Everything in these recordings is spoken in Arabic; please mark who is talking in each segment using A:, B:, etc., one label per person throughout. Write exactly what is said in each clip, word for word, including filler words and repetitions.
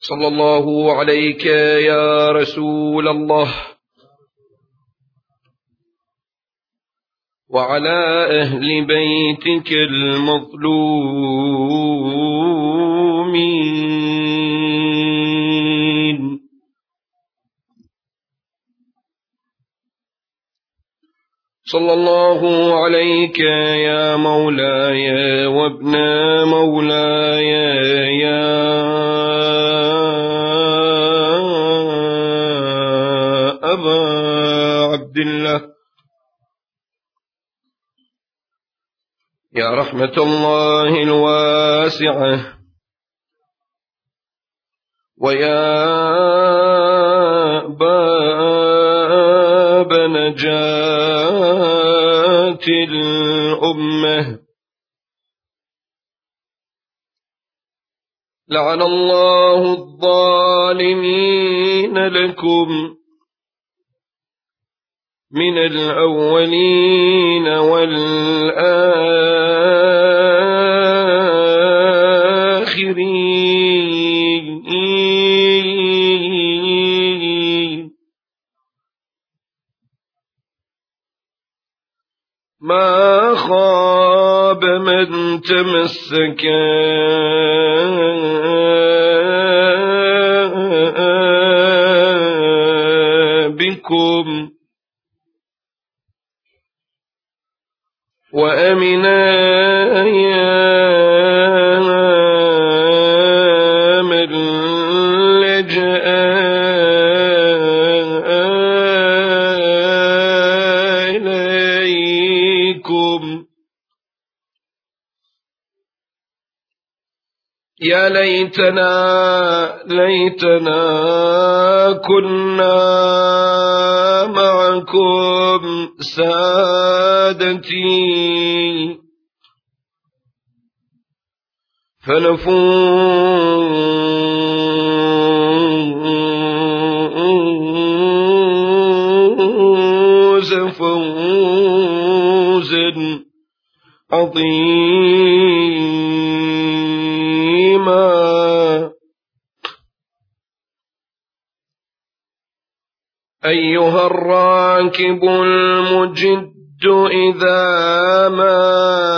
A: صلى الله عليك يا رسول الله وعلى أهل بيتك المظلومين. صلى الله عليك يا مولاي وابن مولاي يا أبا عبد الله، يا رحمة الله الواسعة ويا باب نجاة الأمة. لعن الله الظالمين لكم من الأولين والآخرين. ما خاب من تمسك بكم وأمنا يا من لجأ إليكم. يا ليتنا ليتنا كنا معكم سادتي فنفوز فوزا عظيما. أيها الراكب المجد إذا ما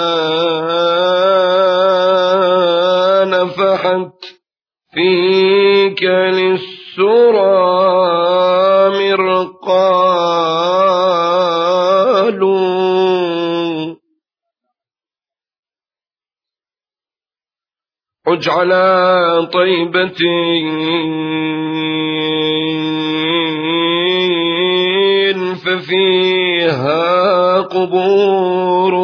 A: نفحت فيك للسرى مرقال عج على طيبة ففيها قبور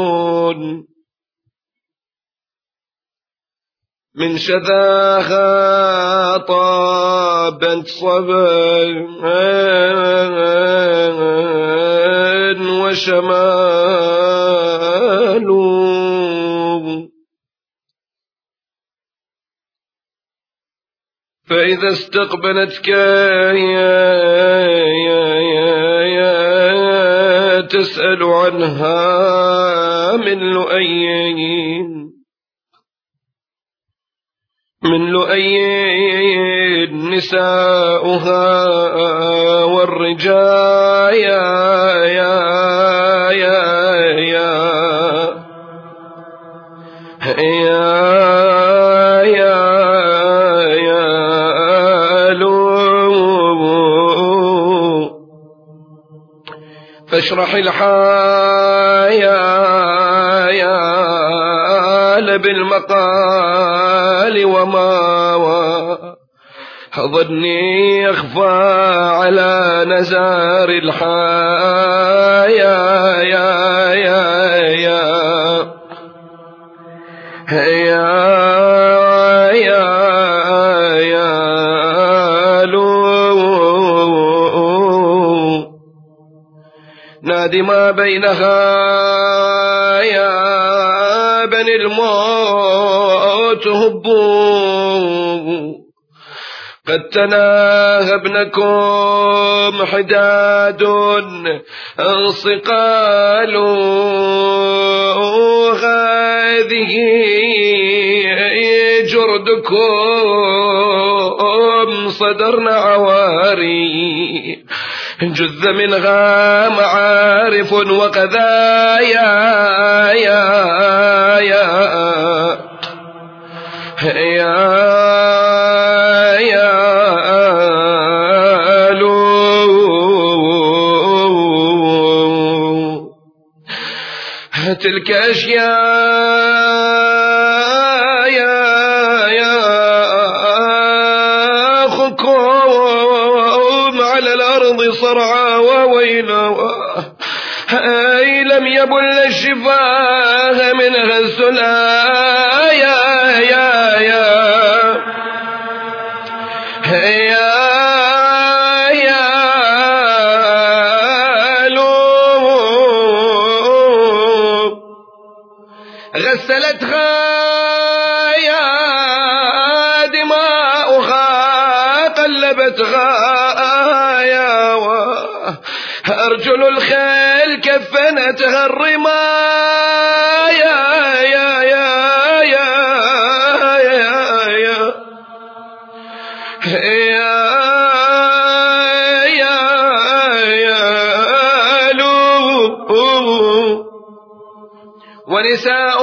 A: من شذاها طابت صبا وشمال. فإذا استقبلتك يا يا يا يا تسأل عنها من لؤيين من لؤيين نساؤها والرجال يا يا يا يا يا فاشرح الحياة بالمقال وما ظني يخفى على نزار الحياة يا يا يا يا يا نادي ما بينها يا بني الموت هبوا قد تناهى ابنكم حداد صقال هذه جردكم صدرنا عواري جذ منها معارف وقذايا يا يا يا تلك أشياء يا يا خكوم على الأرض صرعى وويلا أي لم يبل الشفاه من غسلا يا يا يا يا غسلتها يا دماؤها قلبتها يا أرجل الخيل كفنتها الرمايا يا يا يا يا يا يا يا يا ونساء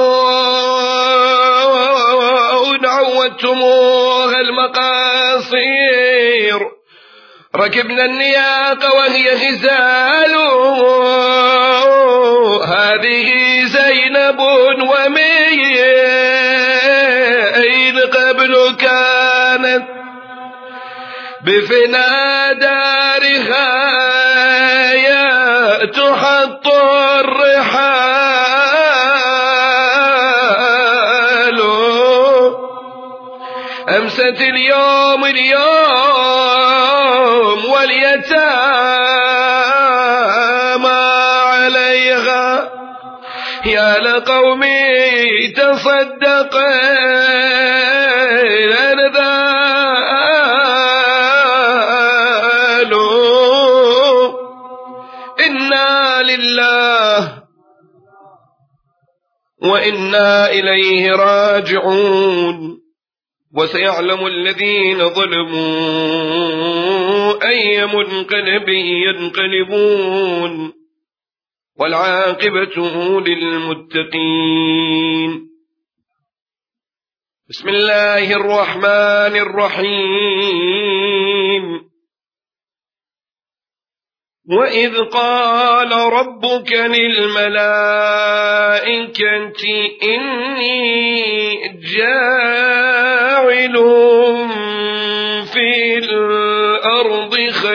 A: عودتموها المقاصير ركبنا النياق وهي غزال هذه زينب ومين قبل كانت بفنا دارها يا تحط الرحال أمست اليوم اليوم واليتامى عليها يا لقومي تصدقين أنذالوا إنا لله وإنا إليه راجعون وسيعلم الذين ظلموا أي منقلب ينقلبون والعاقبة للمتقين. بسم الله الرحمن الرحيم. وإذ قال ربك للملائكة إني جاعل في الأرض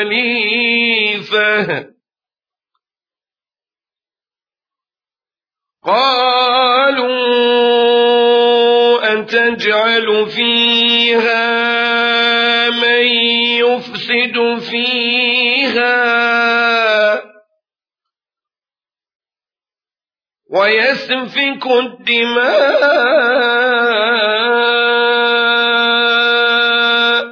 A: خليفة قالوا أتجعل فيها من يفسد فيها ويسفك الدماء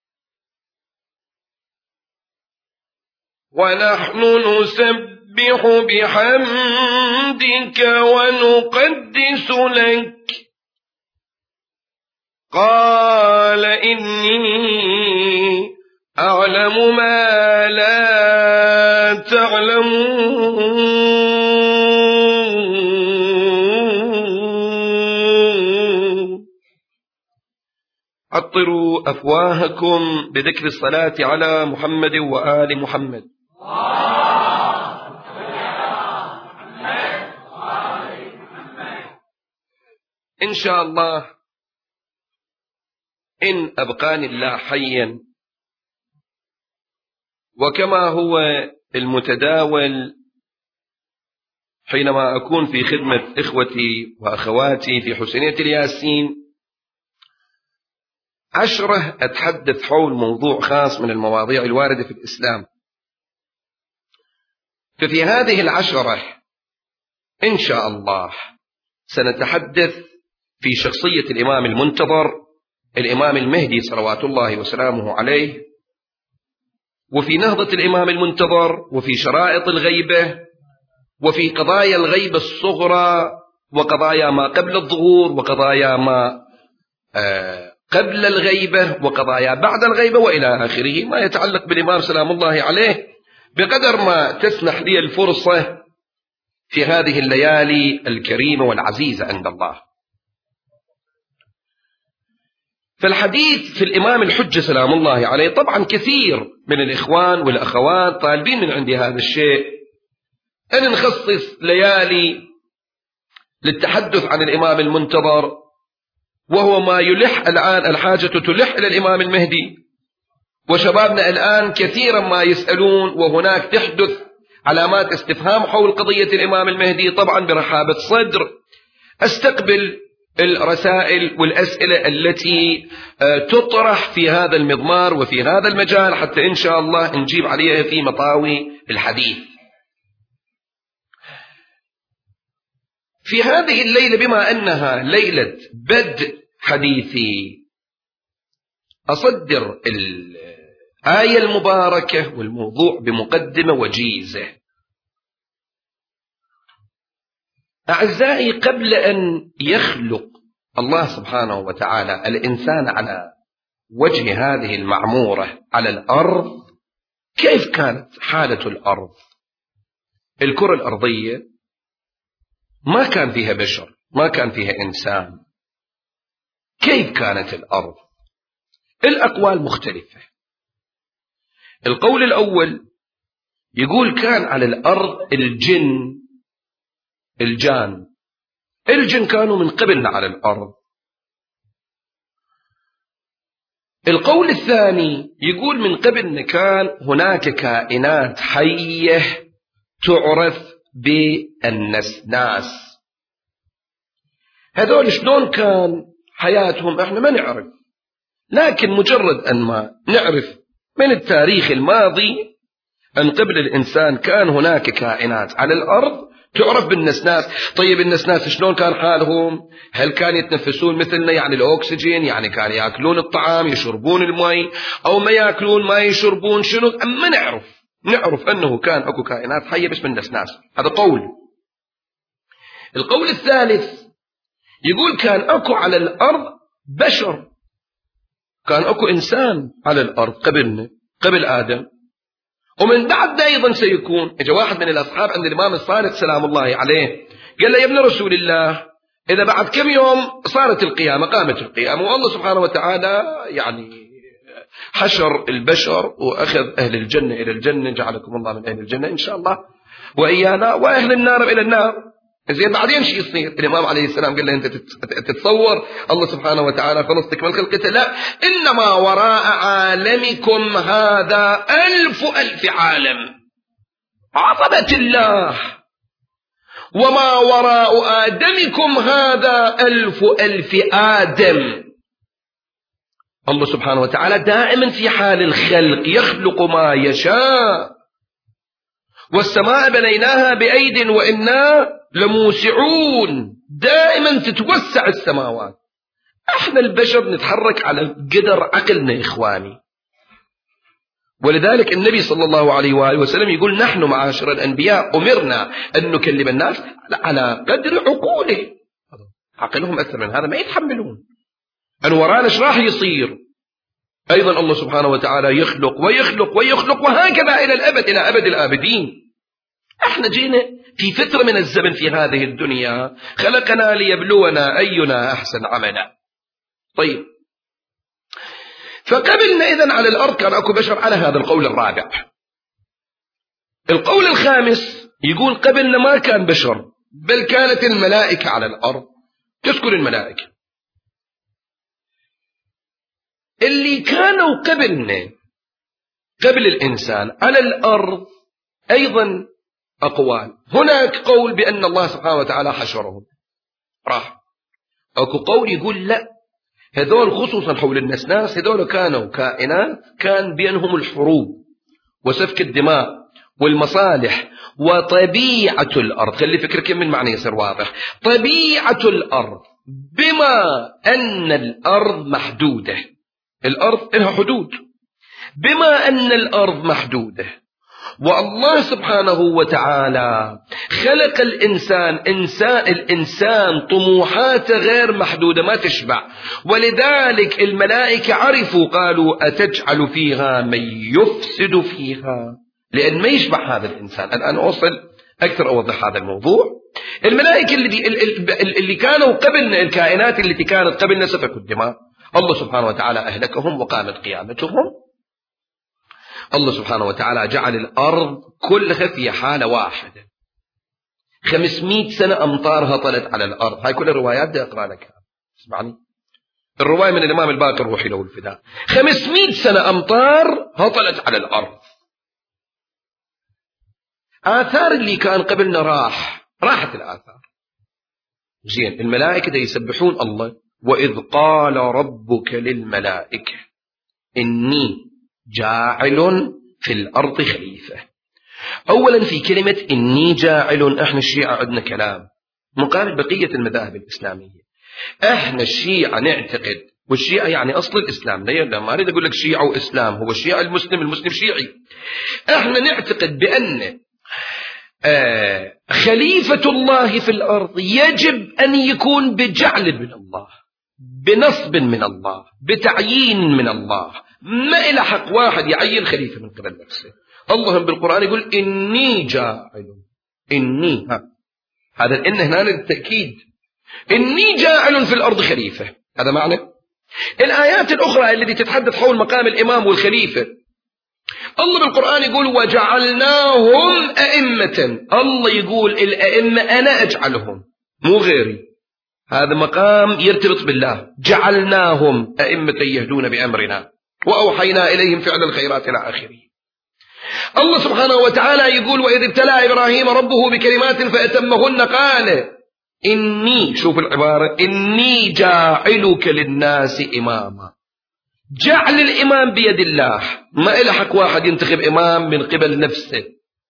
A: ونحن نسبح بحمدك ونقدس لك قال إني أعلم ما لا تعلمون. عطروا أفواهكم بذكر الصلاة على محمد وآل محمد. إن شاء الله إن أبقاني الله حيا وكما هو المتداول حينما أكون في خدمة إخوتي وأخواتي في حسينية الياسين عشرة أتحدث حول موضوع خاص من المواضيع الواردة في الإسلام. ففي هذه العشرة إن شاء الله سنتحدث في شخصية الإمام المنتظر الإمام المهدي صلوات الله وسلامه عليه، وفي نهضة الإمام المنتظر، وفي شرائط الغيبة، وفي قضايا الغيبة الصغرى، وقضايا ما قبل الظهور، وقضايا ما قبل الغيبة وقضايا بعد الغيبة وإلى آخره ما يتعلق بالإمام سلام الله عليه بقدر ما تسمح لي الفرصة في هذه الليالي الكريمة والعزيزة عند الله. فالحديث في الإمام الحجة سلام الله عليه طبعا كثير من الإخوان والأخوات طالبين من عندي هذا الشيء، أن نخصص ليالي للتحدث عن الإمام المنتظر، وهو ما يلح الآن، الحاجة تلح إلى الإمام المهدي، وشبابنا الآن كثيرا ما يسألون وهناك تحدث علامات استفهام حول قضية الإمام المهدي. طبعا برحابة صدر أستقبل الرسائل والأسئلة التي تطرح في هذا المضمار وفي هذا المجال حتى إن شاء الله نجيب عليها في مطاوي الحديث. في هذه الليلة بما أنها ليلة بدء حديثي أصدر الآية المباركة والموضوع بمقدمة وجيزة. أعزائي، قبل أن يخلق الله سبحانه وتعالى الإنسان على وجه هذه المعمورة على الأرض، كيف كانت حالة الأرض؟ الكرة الأرضية ما كان فيها بشر، ما كان فيها إنسان. كيف كانت الأرض؟ الأقوال مختلفة. القول الأول يقول كان على الأرض الجن، الجان، الجن كانوا من قبلنا على الأرض. القول الثاني يقول من قبلنا كان هناك كائنات حية تعرف بالنسناس. هذول شلون كان حياتهم احنا ما نعرف، لكن مجرد أن ما نعرف من التاريخ الماضي أن قبل الإنسان كان هناك كائنات على الأرض تعرف بالنسناس. طيب النسناس شلون كان حالهم؟ هل كانوا يتنفسون مثلنا يعني الأكسجين، يعني كانوا يأكلون الطعام يشربون الماء، أو ما يأكلون ما يشربون شنو؟ أما نعرف نعرف أنه كان أكو كائنات حية باسم النسناس. هذا قول. القول الثالث يقول كان أكو على الأرض بشر، كان أكو إنسان على الأرض قبلنا، قبل آدم، ومن بعد أيضا سيكون. إجا واحد من الأصحاب عند الإمام الصادق سلام الله عليه قال له يا ابن رسول الله، إذا بعد كم يوم صارت القيامة، قامت القيامة والله سبحانه وتعالى يعني حشر البشر وأخذ أهل الجنة إلى الجنة، جعلكم الله من أهل الجنة إن شاء الله وإيانا، وأهل النار إلى النار، زين بعدين شو يصير؟ الإمام عليه السلام قال له أنت تتصور الله سبحانه وتعالى خلصتك من خلقته؟ لا، إنما وراء عالمكم هذا ألف ألف عالم، عظمة الله، وما وراء آدمكم هذا ألف ألف آدم. الله سبحانه وتعالى دائما في حال الخلق يخلق ما يشاء. والسماء بنيناها بأيد وإنا لموسعون، دائما تتوسع السماوات. احنا البشر نتحرك على قدر عقلنا إخواني. ولذلك النبي صلى الله عليه وآله وسلم يقول نحن معاشر الأنبياء أمرنا أن نكلم الناس على قدر عقوله. عقلهم أكثر من هذا ما يتحملون. أن ورانا ايش راح يصير؟ أيضا الله سبحانه وتعالى يخلق ويخلق ويخلق وهكذا إلى الأبد، إلى أبد الآبدين. احنا جينا في فترة من الزمن في هذه الدنيا خلقنا ليبلونا أينا أحسن عملا. طيب، فقبلنا إذن على الأرض كان أكو بشر على هذا القول الرابع. القول الخامس يقول قبلنا ما كان بشر، بل كانت الملائكة على الأرض، تذكر الملائكة اللي كانوا قبلنا قبل الإنسان على الأرض. أيضا أقوال، هناك قول بأن الله سبحانه وتعالى حشرهم راح، أكو قول يقول لا، هذول خصوصا حول النسناس هذول كانوا كائنات كان بينهم الحروب وسفك الدماء والمصالح وطبيعة الأرض. خلي فكرك من معنى يصير واضح. طبيعة الأرض بما أن الأرض محدودة، الأرض لها حدود، بما أن الأرض محدودة والله سبحانه وتعالى خلق الإنسان إنسان الإنسان طموحاته غير محدودة ما تشبع، ولذلك الملائكة عرفوا قالوا أتجعل فيها من يفسد فيها، لأن ما يشبع هذا الإنسان. الآن أوصل أكثر أوضح هذا الموضوع. الملائكة اللي, اللي كانوا قبلنا، الكائنات التي كانت قبلنا سفكوا الدماء، الله سبحانه وتعالى أهلكهم وقامت قيامتهم. الله سبحانه وتعالى جعل الأرض كلها في حالة واحدة، خمسمائة سنة أمطار هطلت على الأرض. هاي كل الروايات دي أقرأ لك، اسمعني. الرواية من الإمام الباقر روحي له الفداء، خمسمائة سنة أمطار هطلت على الأرض. آثار اللي كان قبلنا راح راحت الآثار. زين، الملائكة يسبحون الله، وإذ قال ربك للملائكة إني جاعل في الأرض خليفة. أولا في كلمة إني جاعل، إحنا الشيعة عندنا كلام مقابل بقية المذاهب الإسلامية. إحنا الشيعة نعتقد، والشيعة يعني أصل الإسلام، لا ما أريد أقول لك شيعة وإسلام، هو الشيعة المسلم، المسلم شيعي. إحنا نعتقد بأن آه خليفة الله في الأرض يجب أن يكون بجعل من الله، بنصب من الله، بتعيين من الله. ما إلى حق واحد يعين خليفة من قبل نفسه. الله بالقرآن يقول إني جاعل، إني ها هذا الإن هنا للتأكيد، إني جاعل في الأرض خليفة، هذا معنى. الآيات الأخرى التي تتحدث حول مقام الإمام والخليفة، الله بالقرآن يقول وجعلناهم أئمة. الله يقول الأئمة أنا أجعلهم مو غيري، هذا مقام يرتبط بالله. جعلناهم أئمة يهدون بأمرنا وأوحينا إليهم فعل الخيرات إلى آخره. الله سبحانه وتعالى يقول وإذ ابتلى إبراهيم ربه بكلمات فأتمهن قال إني، شوف العبارة، إني جاعلك للناس إماما. جعل الإمام بيد الله، ما إلى حق واحد ينتخب إمام من قبل نفسه.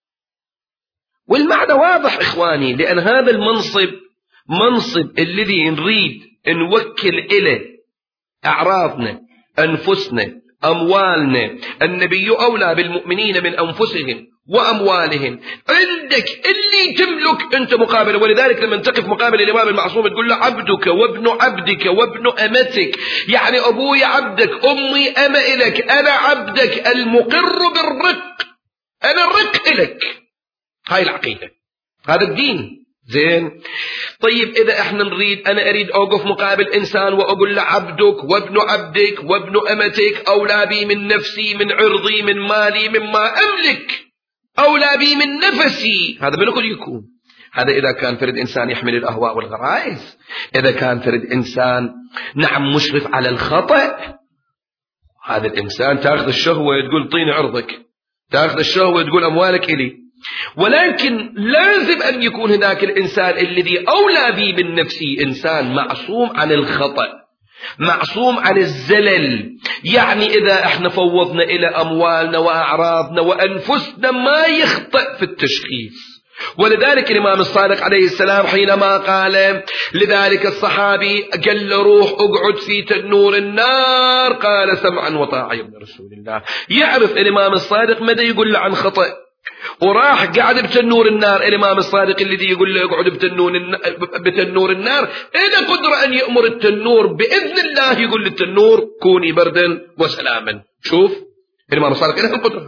A: والمعنى واضح إخواني، لأن هذا المنصب منصب الذي نريد نوكل إليه أعراضنا، أنفسنا، أموالنا. النبي أولى بالمؤمنين من أنفسهم وأموالهم. عندك اللي تملك أنت مقابله. ولذلك لما تقف مقابل الإمام المعصوم تقول له عبدك وابن عبدك وابن أمتك، يعني أبوي عبدك، أمي أما إلك، أنا عبدك المقر بالرق، أنا الرق إلك. هاي العقيدة، هذا الدين. زين، طيب إذا احنا نريد، أنا أريد أوقف مقابل إنسان وأقول له عبدك وابن عبدك وابن أمتك، أولى بي من نفسي، من عرضي، من مالي، مما أملك، أولى بي من نفسي، هذا من قد يكون؟ هذا إذا كان فرد إنسان يحمل الأهواء والغرائز. إذا كان فرد إنسان نعم مشرف على الخطأ، هذا الإنسان تأخذ الشهوة تقول طيني عرضك، تأخذ الشهوة تقول أموالك إلي. ولكن لازم أن يكون هناك الإنسان الذي أولى بي من نفسي إنسان معصوم عن الخطأ، معصوم عن الزلل. يعني إذا احنا فوضنا إلى أموالنا وأعراضنا وأنفسنا ما يخطئ في التشخيص. ولذلك الإمام الصادق عليه السلام حينما قال لذلك الصحابي قال له روح اقعد في تنور النار، قال سمعا وطاعة يا ابن رسول الله. يعرف الإمام الصادق ماذا يقول له عن خطأ، وراح قاعد بتنور النار. الإمام الصادق الذي يقول له اقعد بتنور النار، إذا قدر أن يأمر التنور بإذن الله يقول للتنور كوني بردا وسلاما. شوف الإمام الصادق له القدرة.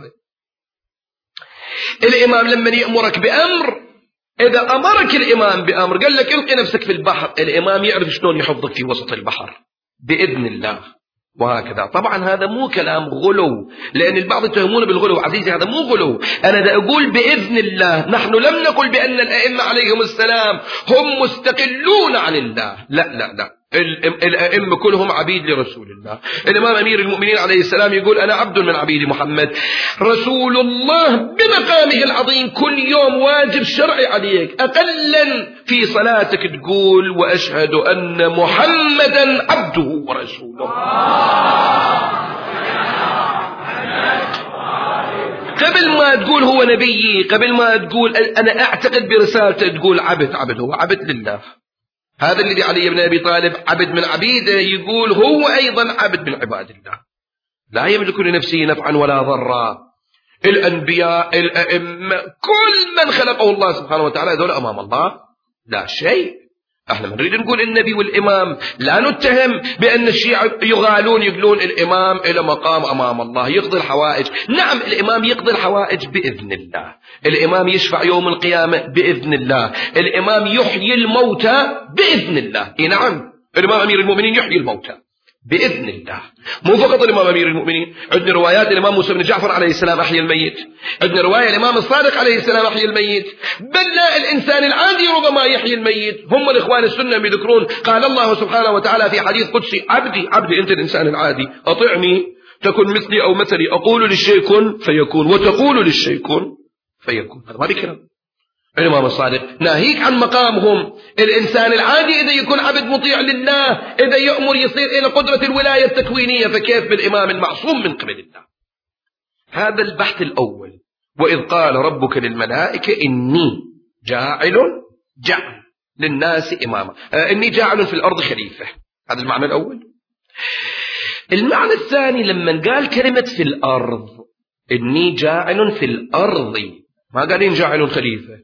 A: الإمام لما يأمرك بأمر، إذا أمرك الإمام بأمر قال لك القي نفسك في البحر، الإمام يعرف شلون يحفظك في وسط البحر بإذن الله. وهكذا. طبعا هذا مو كلام غلو، لأن البعض يتهمون بالغلو. عزيزي هذا مو غلو، أنا دا أقول بإذن الله. نحن لم نقل بأن الأئمة عليهم السلام هم مستقلون عن الله، لا لا لا، الأئمة كلهم عبيد لرسول الله. الإمام أمير المؤمنين عليه السلام يقول أنا عبد من عبيد محمد. رسول الله بمقامه العظيم كل يوم واجب شرعي عليك، أقلا في صلاتك تقول وأشهد أن محمدا عبده ورسوله. قبل ما تقول هو نبيي، قبل ما تقول أنا أعتقد برسالته، تقول عبد. عبد هو عبد لله. هذا الذي علي بن أبي طالب عبد من عبيده، يقول هو أيضا عبد من عباد الله، لا يملك لنفسه نفعا ولا ضرا. الأنبياء، الأئمة، كل من خلقه الله سبحانه وتعالى هذول أمام الله لا شيء. احنا نريد نقول النبي والإمام، لا نتهم بأن الشيعة يغالون يقولون الإمام إلى مقام أمام الله يقضي الحوائج. نعم الإمام يقضي الحوائج بإذن الله، الإمام يشفع يوم القيامة بإذن الله، الإمام يحيي الموتى بإذن الله. إيه نعم الإمام أمير المؤمنين يحيي الموتى بإذن الله. مو فقط الإمام أمير المؤمنين، عندنا روايات الإمام موسى بن جعفر عليه السلام أحيي الميت، عندنا رواية الإمام الصادق عليه السلام أحيي الميت، بل لا الإنسان العادي ربما يحيي الميت. هم الإخوان السنة يذكرون قال الله سبحانه وتعالى في حديث قدسي: عبدي عبدي أنت الإنسان العادي أطعني تكن مثلي أو مثلي، أقول للشيء كن فيكون وتقول للشيء كن فيكون. هذا ما بكلام الإمام الصادق ناهيك عن مقامهم. الإنسان العادي إذا يكون عبد مطيع لله، إذا يأمر يصير إلى قدرة الولاية التكوينية، فكيف بالإمام المعصوم من قبل الله؟ هذا البحث الأول. وإذ قال ربك للملائكة إني جاعل جعل للناس إماما، آه إني جاعل في الأرض خليفة. هذا المعنى الأول. المعنى الثاني لما قال كلمة في الأرض، إني جاعل في الأرض، ما قال إن جاعل خليفة.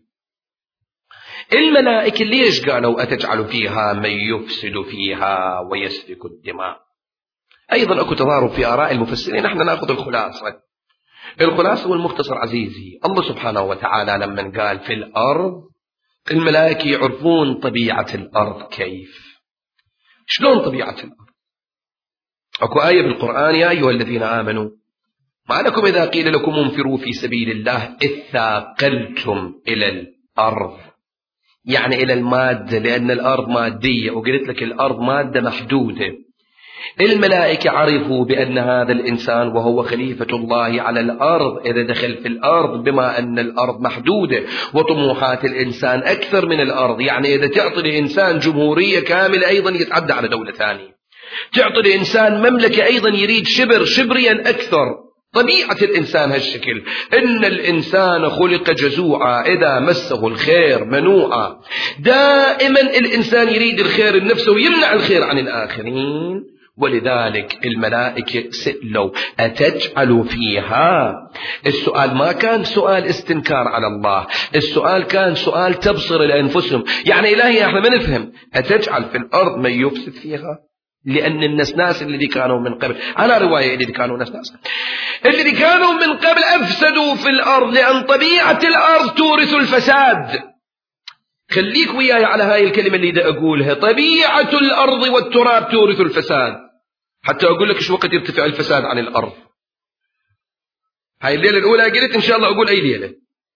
A: الملائكة ليش قالوا أتجعل فيها من يفسد فيها ويسفك الدماء؟ أيضا أكو تضارب في آراء المفسرين، نحن نأخذ الخلاصة. الخلاصة والمختصر عزيزي، الله سبحانه وتعالى لما قال في الأرض، الملائكة يعرفون طبيعة الأرض كيف. شلون طبيعة الأرض؟ أكو آية بالقرآن: يا أيها الذين آمنوا ما لكم إذا قيل لكم انفروا في سبيل الله إذ ثاقلتم إلى الأرض، يعني إلى المادة، لأن الأرض مادية، وقلت لك الأرض مادة محدودة. الملائكة عرفوا بأن هذا الإنسان وهو خليفة الله على الأرض إذا دخل في الأرض، بما أن الأرض محدودة وطموحات الإنسان أكثر من الأرض، يعني إذا تعطي لإنسان جمهورية كاملة أيضا يتعدى على دولة ثانية، تعطي لإنسان مملكة أيضا يريد شبر شبريا أكثر. طبيعة الإنسان هالشكل، إن الإنسان خلق جزوعا إذا مسه الخير منوعا. دائما الإنسان يريد الخير لنفسه ويمنع الخير عن الآخرين. ولذلك الملائكة سئلوا أتجعل فيها. السؤال ما كان سؤال استنكار على الله، السؤال كان سؤال تبصر لأنفسهم. يعني إلهي احنا ما نفهم أتجعل في الأرض من يفسد فيها، لأن الناس ناس اللي كانوا من قبل، على رواية اللي كانوا ناس ناس اللي كانوا من قبل أفسدوا في الأرض، لأن طبيعة الأرض تورث الفساد. خليك وياي على هاي الكلمة اللي دا أقولها: طبيعة الأرض والتراب تورث الفساد. حتى أقول لك شو وقت يرتفع الفساد عن الأرض. هاي الليلة الأولى قلت إن شاء الله أقول أي ليلة.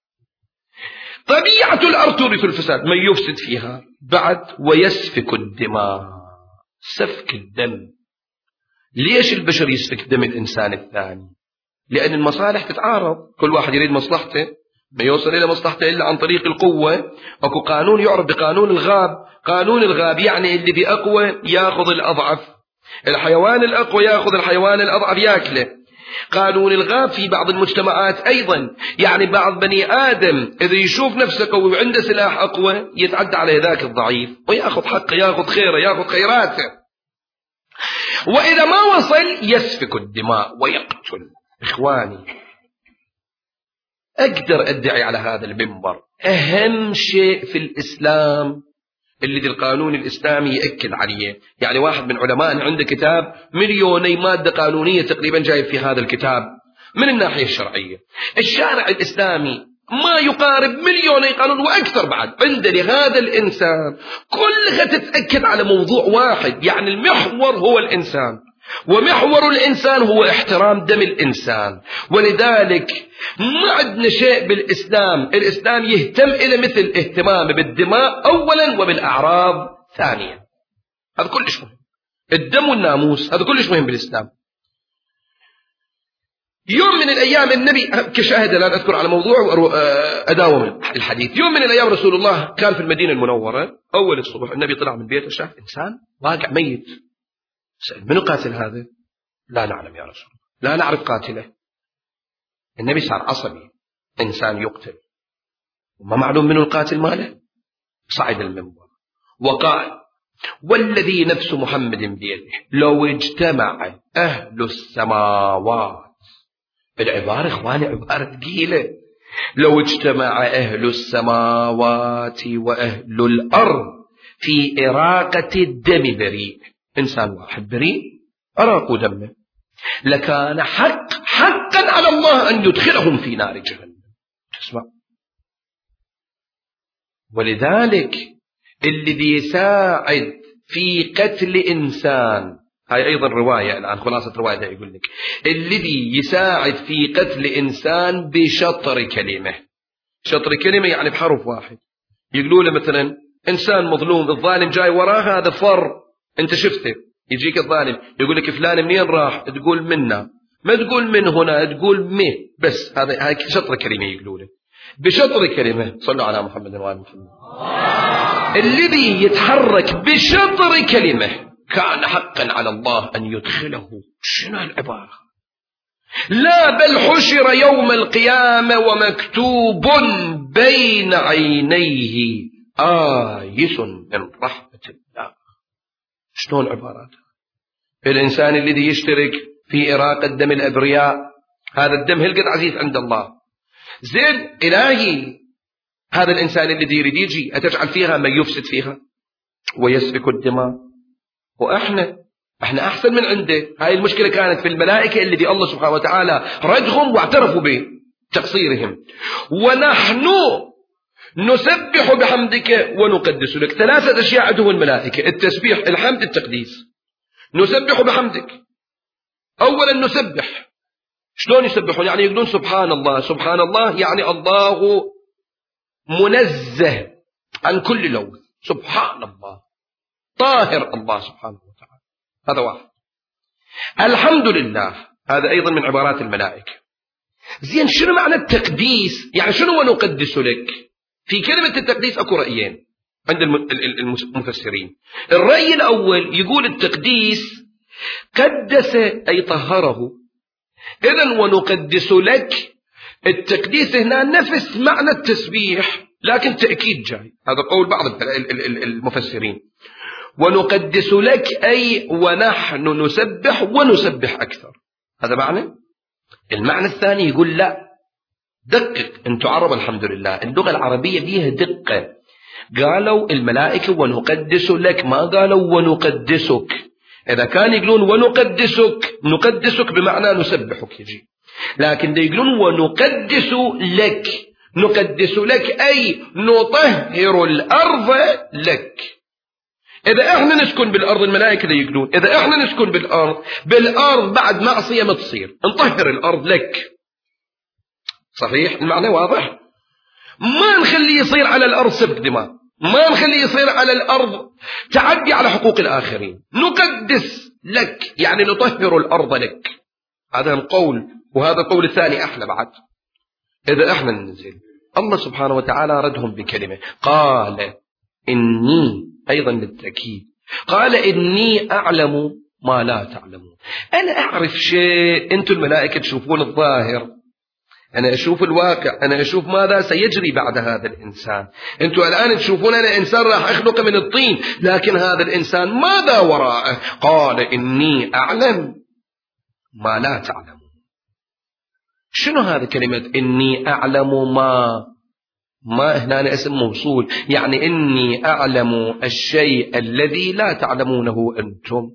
A: طبيعة الأرض تورث الفساد، من يفسد فيها بعد ويسفك الدماء. سفك الدم، ليش البشر يسفك دم الإنسان الثاني؟ لأن المصالح تتعارض، كل واحد يريد مصلحته، ما يوصل إلى مصلحته إلا عن طريق القوة. أكو قانون يعرف بقانون الغاب. قانون الغاب يعني اللي بأقوى يأخذ الأضعف، الحيوان الأقوى يأخذ الحيوان الأضعف يأكله. قانون الغاب في بعض المجتمعات أيضا، يعني بعض بني آدم إذا يشوف نفسه قوي وعنده سلاح أقوى يتعدى على ذاك الضعيف ويأخذ حقه، يأخذ خيره، يأخذ خيراته. وإذا ما وصل يسفك الدماء ويقتل. إخواني، أقدر أدعي على هذا المنبر أهم شيء في الإسلام اللي القانون الإسلامي يأكد عليه. يعني واحد من علمائنا عنده كتاب مليوني مادة قانونية تقريبا جايب في هذا الكتاب من الناحية الشرعية. الشارع الإسلامي ما يقارب مليوني قانون وأكثر بعد عنده لهذا الإنسان، كلها تتأكد على موضوع واحد، يعني المحور هو الإنسان، ومحور الإنسان هو احترام دم الإنسان. ولذلك ما عندنا شيء بالإسلام، الإسلام يهتم إلى مثل اهتمام بالدماء أولا وبالأعراض ثانيا. هذا كلش مهم، الدم والناموس هذا كلش مهم بالإسلام. يوم من الأيام النبي كشاهد، الآن أذكر على موضوع أداوم الحديث. يوم من الأيام رسول الله كان في المدينة المنورة، أول الصبح النبي طلع من بيته شاف إنسان واقع ميت. سأل: من قاتل هذا؟ لا نعلم يا رسول الله، لا نعرف قاتله. النبي صار عصبي، إنسان يقتل وما معلوم منه القاتل ماله. صعد المنبر وقال: والذي نفس محمد بيده لو اجتمع أهل السماوات العبارة إخواني عبارة ثقيلة. لو اجتمع أهل السماوات وأهل الأرض في إراقة الدم بريء، إنسان واحد بريء أراقوا دمه، لكان حق حقا على الله أن يدخلهم في نار جهنم. تسمع؟ ولذلك الذي يساعد في قتل إنسان، هاي أيضا رواية الآن خلاصة رواية يقول لك الذي يساعد في قتل إنسان بشطر كلمة. شطر كلمة يعني بحرف واحد. يقولوا له مثلا إنسان مظلوم، الظالم جاي وراه، هذا فر، أنت شفته، يجيك الظالم يقول لك فلان منين راح؟ تقول منا، ما تقول من هنا، تقول مه، بس هذا هاي شطر كلمة يقولوا له. بشطر كلمة، صلوا على محمد وآل محمد. الذي يتحرك بشطر كلمة كان حقا على الله أن يدخله. شنو العبارة؟ لا بل حشر يوم القيامة ومكتوب بين عينيه آيس من رحمة الله. شنو العبارات؟ الإنسان الذي يشترك في إراقة دم الأبرياء، هذا الدم هلقد عزيز عند الله. زين إلهي، هذا الإنسان الذي يريد يجي أتجعل فيها من يفسد فيها ويسفك الدماء، وإحنا إحنا أحسن من عنده. هاي المشكلة كانت في الملائكة الذي الله سبحانه وتعالى ردهم واعترفوا بتقصيرهم. ونحن نسبح بحمدك ونقدس لك. ثلاثة أشياء عندهم الملائكة: التسبيح، الحمد، التقديس. نسبح بحمدك. أولا نسبح. شلون يسبحون؟ يعني يقولون سبحان الله. سبحان الله يعني الله منزه عن كل لوث، سبحان الله، طاهر الله سبحانه وتعالى. هذا واحد. الحمد لله، هذا أيضا من عبارات الملائكة. زين، شنو معنى التقديس؟ يعني شنو ونقدس لك؟ في كلمة التقديس أكو رأيين عند المفسرين. الرأي الأول يقول التقديس قدس أي طهره، إذن ونقدس لك. التقديس هنا نفس معنى التسبيح لكن تأكيد جاي، هذا قول بعض المفسرين. ونقدس لك أي ونحن نسبح ونسبح أكثر، هذا معنى. المعنى الثاني يقول لا، دقق، انتوا عرب الحمد لله، اللغة العربية فيها دقة. قالوا الملائكة ونقدس لك، ما قالوا ونقدسك. إذا كان يقولون ونقدسك، نقدسك بمعنى نسبحك يجي، لكن يقولون ونقدس لك، نقدس لك أي نطهر الأرض لك. إذا إحنا نسكن بالأرض، الملائكة اللي يقولون إذا إحنا نسكن بالأرض، بالأرض بعد معصية ما تصير، نطهر الأرض لك. صحيح؟ المعنى واضح. ما نخلي يصير على الأرض سفك دماء، ما نخلي يصير على الأرض تعدي على حقوق الآخرين. نقدس لك يعني نطهر الأرض لك. هذا القول، وهذا القول الثاني أحلى بعد. إذا إحنا ننزل، الله سبحانه وتعالى ردهم بكلمة، قال إني، أيضا للتأكيد، قال إني أعلم ما لا تعلمون. أنا أعرف شيء أنتم الملائكة تشوفون الظاهر، أنا أشوف الواقع، أنا أشوف ماذا سيجري بعد هذا الإنسان. أنتم الآن تشوفون أنا إنسان راح أخلق من الطين، لكن هذا الإنسان ماذا وراءه؟ قال إني أعلم ما لا تعلمون. شنو هذا كلمة إني أعلم ما؟ ما هنا أنا اسم موصول، يعني إني أعلم الشيء الذي لا تعلمونه أنتم.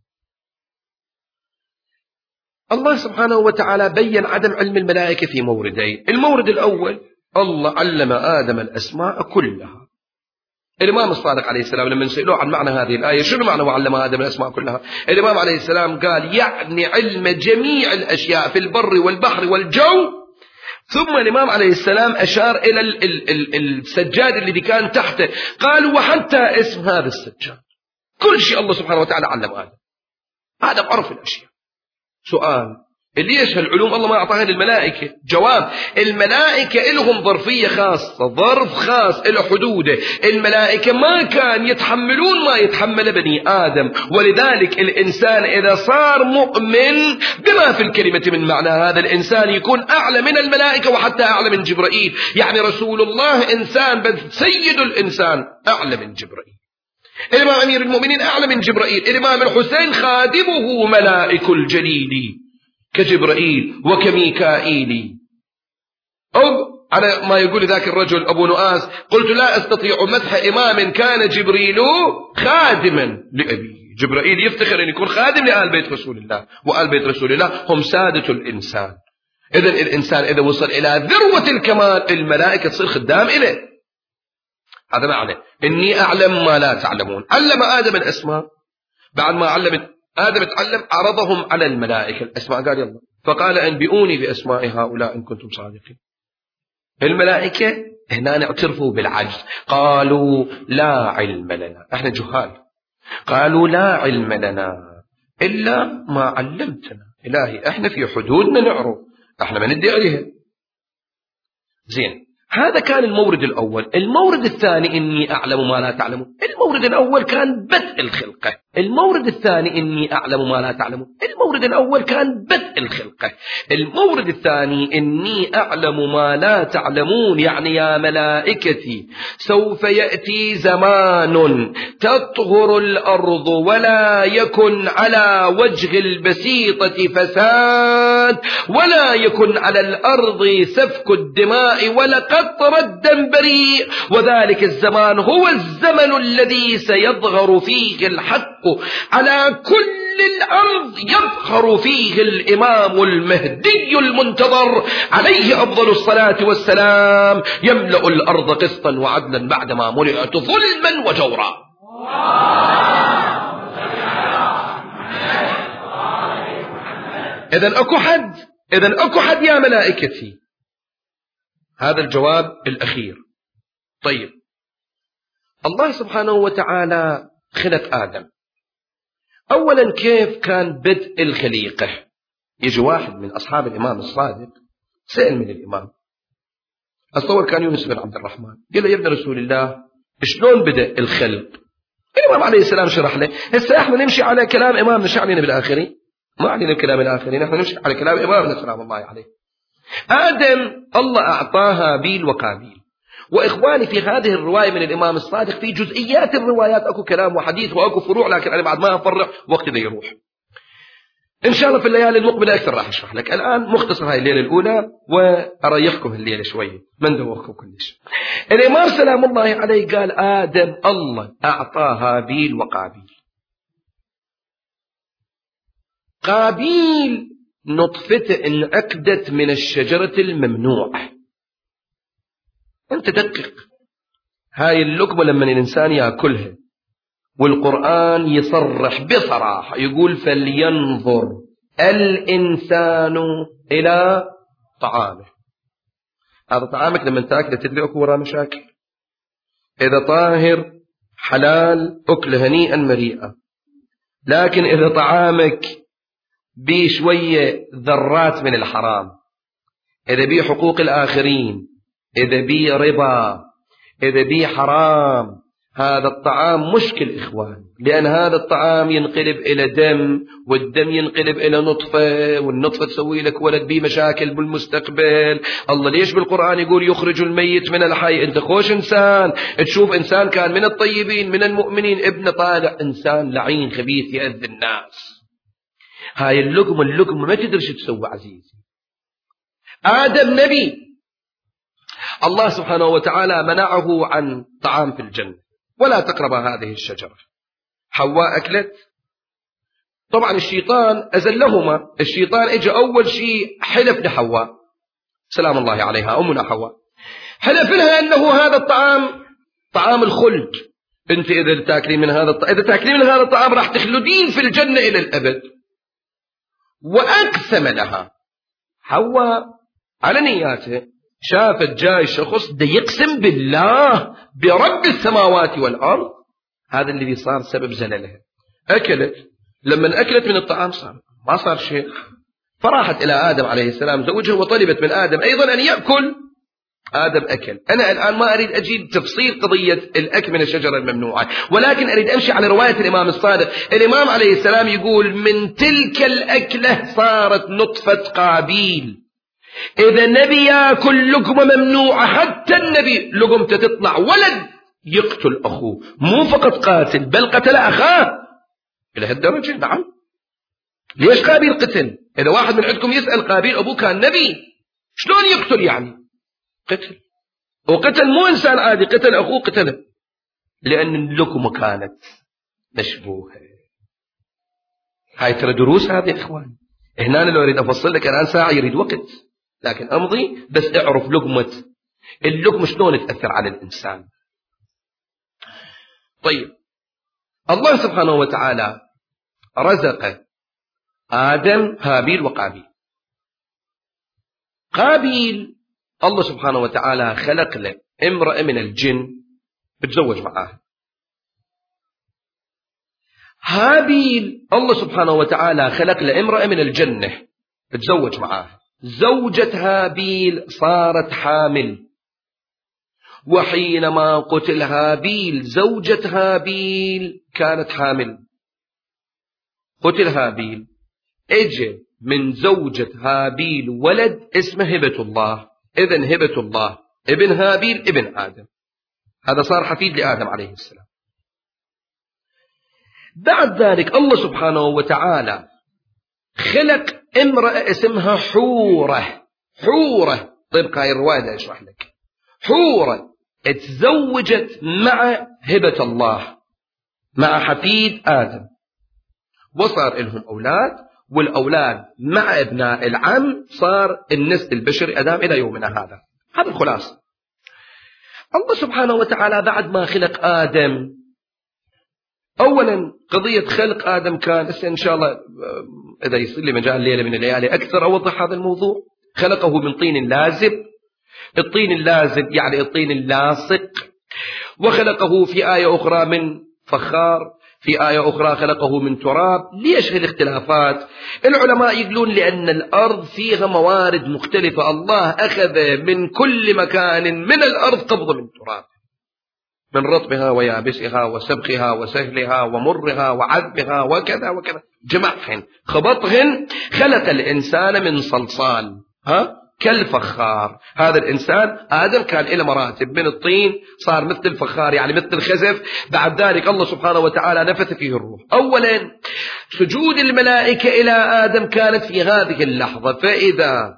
A: الله سبحانه وتعالى بيّن عدم علم الملائكة في موردين. المورد الأول، الله علم آدم الأسماء كلها. الإمام الصادق عليه السلام لما سئلوه عن معنى هذه الآية، شنو معنى وعلم آدم الأسماء كلها؟ الإمام عليه السلام قال يعني علم جميع الأشياء في البر والبحر والجو. ثم الإمام عليه السلام أشار إلى السجاد الذي كان تحته، قال وحتى اسم هذا السجاد. كل شيء الله سبحانه وتعالى علم آدم. هذا بعرف الأشياء. سؤال، ليش هالعلوم الله ما أعطاها للملائكة؟ جواب، الملائكة لهم ظرفية خاصة، ظرف خاص له حدوده. الملائكة ما كان يتحملون ما يتحمل بني آدم، ولذلك الإنسان إذا صار مؤمن بما في الكلمة من معنى، هذا الإنسان يكون أعلى من الملائكة وحتى أعلى من جبرائيل. يعني رسول الله إنسان بس سيد الإنسان أعلى من جبرائيل. الإمام أمير المؤمنين أعلى من جبرائيل. الإمام الحسين خادمه ملائك الجليل كجبرائيل وكميكائيل، أو على ما يقول ذاك الرجل أبو نؤاس: قلت لا أستطيع مدح إمام كان جبريل خادما لأبيه. جبرائيل يفتخر أن يكون خادم لآل بيت رسول الله، وآل بيت رسول الله هم سادة الإنسان. إذن الإنسان إذا وصل إلى ذروة الكمال الملائكة تصير خدام إليه. هذا معنى إني أعلم ما لا تعلمون. علم آدم الأسماء، بعد ما علم آدم تعلم عرضهم على الملائكة الأسماء، قال يلا فقال أنبئوني بأسماء هؤلاء إن كنتم صادقين. الملائكة هنا اعترفوا بالعجز، قالوا لا علم لنا، احنا جهال، قالوا لا علم لنا إلا ما علمتنا. إلهي احنا في حدودنا نعرف، احنا ما ندعي عليها. زين، هذا كان المورد الأول. المورد الثاني إني أعلم ما لا تعلمون. المورد الأول كان بدء الخلقة، المورد الثاني إني أعلم ما لا تعلمون. المورد الأول كان بدء الخلقة، المورد الثاني إني أعلم ما لا تعلمون، يعني يا ملائكتي سوف يأتي زمان تطهر الأرض ولا يكن على وجه البسيطة فساد، ولا يكن على الأرض سفك الدماء ولا قطر الدم بريء، وذلك الزمان هو الزمن الذي سيظهر فيه الحق على كل الأرض، يظهر فيه الإمام المهدي المنتظر عليه أفضل الصلاة والسلام، يملأ الأرض قسطا وعدلا بعدما ملئت ظلما وجورا. إذن أكو حد، إذن أكو حد يا ملائكتي. هذا الجواب الأخير. طيب، الله سبحانه وتعالى خلق آدم. أولا كيف كان بدء الخليقة؟ يجي واحد من أصحاب الإمام الصادق سأل من الإمام، أتصور كان يونس بن عبد الرحمن، قال له يا ابن رسول الله شلون بدأ الخلق؟ الإمام عليه السلام شرح له. هسه احنا نمشي على كلام إمامنا، شو علينا بالآخرين؟ ما علينا بكلام الآخرين، احنا نمشي على كلام إمامنا سلام الله عليه. آدم الله أعطاها هابيل وقابيل. وإخواني في هذه الرواية من الإمام الصادق في جزئيات الروايات أكو كلام وحديث وأكو فروع، لكن أنا بعد ما أفرع وقت ذا يروح. إن شاء الله في الليالي المقبلة أكثر راح أشرح لك. الآن مختصر هاي الليلة الأولى وأريحكم الليلة شوية، من دوخكم كلش. الإمام سلام الله عليه قال آدم الله أعطاها هابيل وقابيل. قابيل نطفته انعقدت من الشجرة الممنوعة. أنت دقق، هاي اللقمة لما الإنسان يأكلها والقرآن يصرح بصراحة يقول فلينظر الإنسان إلى طعامه. هذا طعامك لما تأكله تدري أكو وراه مشاكل. إذا طاهر حلال أكله هنيئا مريئا، لكن إذا طعامك بيه شوية ذرات من الحرام، إذا بيه حقوق الآخرين، إذا بيه ربا، إذا بيه حرام، هذا الطعام مشكل إخوان، لأن هذا الطعام ينقلب إلى دم، والدم ينقلب إلى نطفة، والنطفة تسوي لك ولد بيه مشاكل بالمستقبل. الله ليش بالقرآن يقول يخرج الميت من الحي؟ أنت خوش إنسان تشوف إنسان كان من الطيبين من المؤمنين ابن طالع إنسان لعين خبيث يأذي الناس. هاي اللقمة اللقمة ما تدري تسوي عزيزي. آدم نبي، الله سبحانه وتعالى منعه عن طعام في الجنة، ولا تقرب هذه الشجرة. حواء أكلت، طبعا الشيطان أزلهما. الشيطان اجى أول شيء حلف لحواء سلام الله عليها أمنا حواء، حلف لها أنه هذا الطعام طعام الخلد، أنت إذا تاكلين من هذا الطعام، إذا تاكلين من هذا الطعام راح تخلدين في الجنة إلى الأبد. وأقسم لها حواء على نياته، شافت جاي شخص دا يقسم بالله برب السماوات والأرض، هذا الذي صار سبب زللها. أكلت، لما أكلت من الطعام صار ما صار شيء، فراحت إلى آدم عليه السلام زوجها وطلبت من آدم أيضا أن يأكل. آدم أكل. أنا الآن ما أريد أجيب تفصيل قضية الأكل من الشجرة الممنوعة، ولكن أريد أمشي على رواية الإمام الصادق. الإمام عليه السلام يقول من تلك الأكلة صارت نطفة قابيل. إذا نبي يأكل لقمة ممنوعة، حتى النبي لقمته تطلع ولد يقتل أخوه، مو فقط قاتل بل قتل أخاه إلى هالدرجة. نعم، ليش قابيل قتل؟ إذا واحد من عندكم يسأل قابيل أبوه كان نبي، شلون يقتل يعني؟ قتل، وقتل مو إنسان عادي، قتل أخوه قتله، لأن اللقمة كانت مشبوهة. هاي ترى دروس هذه يا إخوان. هنا لو أريد أفصل لك الآن ساعة يريد وقت، لكن أمضي بس اعرف لقمة اللقمة شلون تأثر على الإنسان. طيب، الله سبحانه وتعالى رزق آدم هابيل وقابيل. قابيل الله سبحانه وتعالى خلق له امرأة من الجن بتزوج معها. هابيل الله سبحانه وتعالى خلق له امرأة من الجنة بتزوج معها. زوجة هابيل صارت حامل، وحينما قتل هابيل زوجة هابيل كانت حامل. قتل هابيل، اجى من زوجة هابيل ولد اسمه هبة الله. إذن هبة الله ابن هابيل ابن آدم، هذا صار حفيد لآدم عليه السلام. بعد ذلك الله سبحانه وتعالى خلق امرأة اسمها حورة. حورة طبق هاي الرواية أشرح لك. حورة اتزوجت مع هبة الله، مع حفيد آدم، وصار لهم أولاد، والأولاد مع ابناء العم صار النسل البشري أدام إلى يومنا هذا. هذا الخلاصة. الله سبحانه وتعالى بعد ما خلق آدم، أولا قضية خلق آدم كان إن شاء الله إذا يصير لي مجال ليلة من الليالي أكثر أوضح هذا الموضوع. خلقه من طين لازب. الطين اللازب يعني الطين اللاصق. وخلقه في آية أخرى من فخار، في آية أخرى خلقه من تراب. ليش هالاختلافات؟ العلماء يقولون لأن الأرض فيها موارد مختلفة، الله أخذ من كل مكان من الأرض قبضة من تراب، من رطبها ويابسها وسبخها وسهلها ومرها وعذبها وكذا وكذا، جمعهن خبطهن. خلق الإنسان من صلصال ها كالفخار. هذا الإنسان آدم كان له مراتب، من الطين صار مثل الفخار يعني مثل الخزف. بعد ذلك الله سبحانه وتعالى نفث فيه الروح. أولا سجود الملائكة إلى آدم كانت في هذه اللحظة، فإذا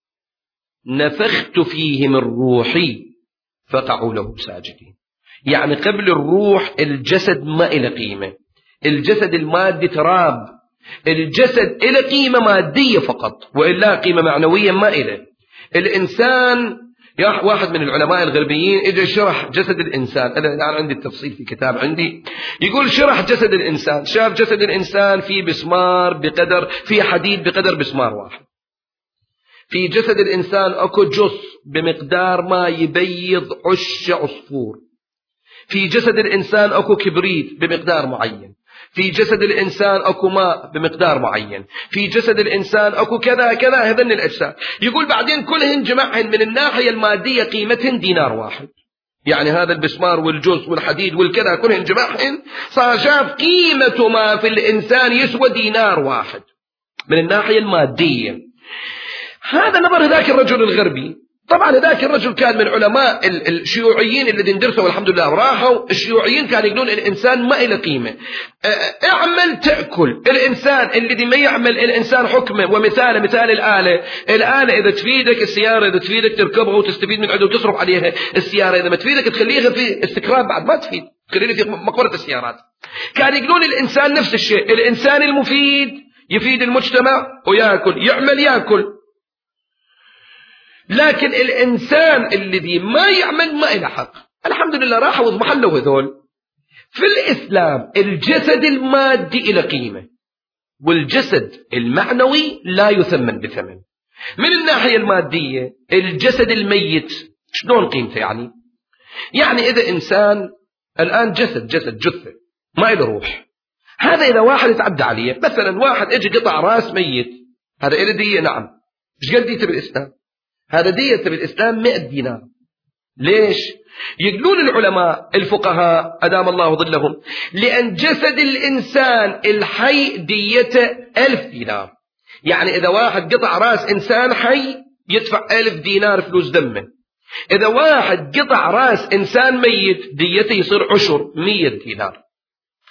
A: نفخت فيه من روحي فقعوا له ساجدين. يعني قبل الروح الجسد ما إله قيمة، الجسد المادي تراب، الجسد إله قيمة مادية فقط، وإلا قيمة معنوية ما إله. الإنسان، يا واحد من العلماء الغربيين إجا شرح جسد الإنسان، أنا الآن عندي التفصيل في كتاب عندي، يقول شرح جسد الإنسان، شاف جسد الإنسان في بسمار بقدر، في حديد بقدر بسمار واحد. في جسد الإنسان أكو جص بمقدار ما يبيض عش عصفور. في جسد الإنسان أكو كبريت بمقدار معين. في جسد الإنسان أكو ماء بمقدار معين. في جسد الإنسان أكو كذا كذا. هذن الأجساد. يقول بعدين كلهن جمعهن من الناحية المادية قيمتهن دينار واحد. يعني هذا البسمار والجوز والحديد والكذا كلهن جمعهن صار شاف قيمة ما في الإنسان يسوى دينار واحد من الناحية المادية. هذا نظر ذاك الرجل الغربي. طبعا ذاك الرجل كان من علماء الشيوعيين الذين درسوا والحمد لله راحوا. الشيوعيين كانوا يقولون الإنسان ما له قيمة، اعمل تأكل. الإنسان الذي ما يعمل الإنسان حكمه ومثاله مثال الآلة. الآلة إذا تفيدك، السيارة إذا تفيدك تركبها وتستفيد من عندها وتصرف عليها. السيارة إذا ما تفيدك تخليها في استكراب بعد ما تفيد، تخليها في مقبرة السيارات. كان يقولون الإنسان نفس الشيء، الإنسان المفيد يفيد المجتمع ويأكل، يعمل يأكل. لكن الإنسان الذي ما يعمل ما إله حق. الحمد لله راحوا وضمحلوا هذول. في الإسلام الجسد المادي إلى قيمة، والجسد المعنوي لا يثمن بثمن. من الناحية المادية الجسد الميت شلون قيمته؟ يعني يعني إذا إنسان الآن جسد جسد جثة ما إله روح، هذا إذا واحد يتعدى عليه، مثلا واحد اجى قطع راس ميت، هذا إله دية؟ نعم. ايش قد ديته بالإسلام؟ هذا دية بالإسلام مئة دينار. ليش؟ يقولون العلماء الفقهاء أدام الله ظلهم لأن جسد الإنسان الحي ديته ألف دينار. يعني إذا واحد قطع رأس إنسان حي يدفع ألف دينار فلوس دمه. إذا واحد قطع رأس إنسان ميت ديته يصير عشر مية دينار.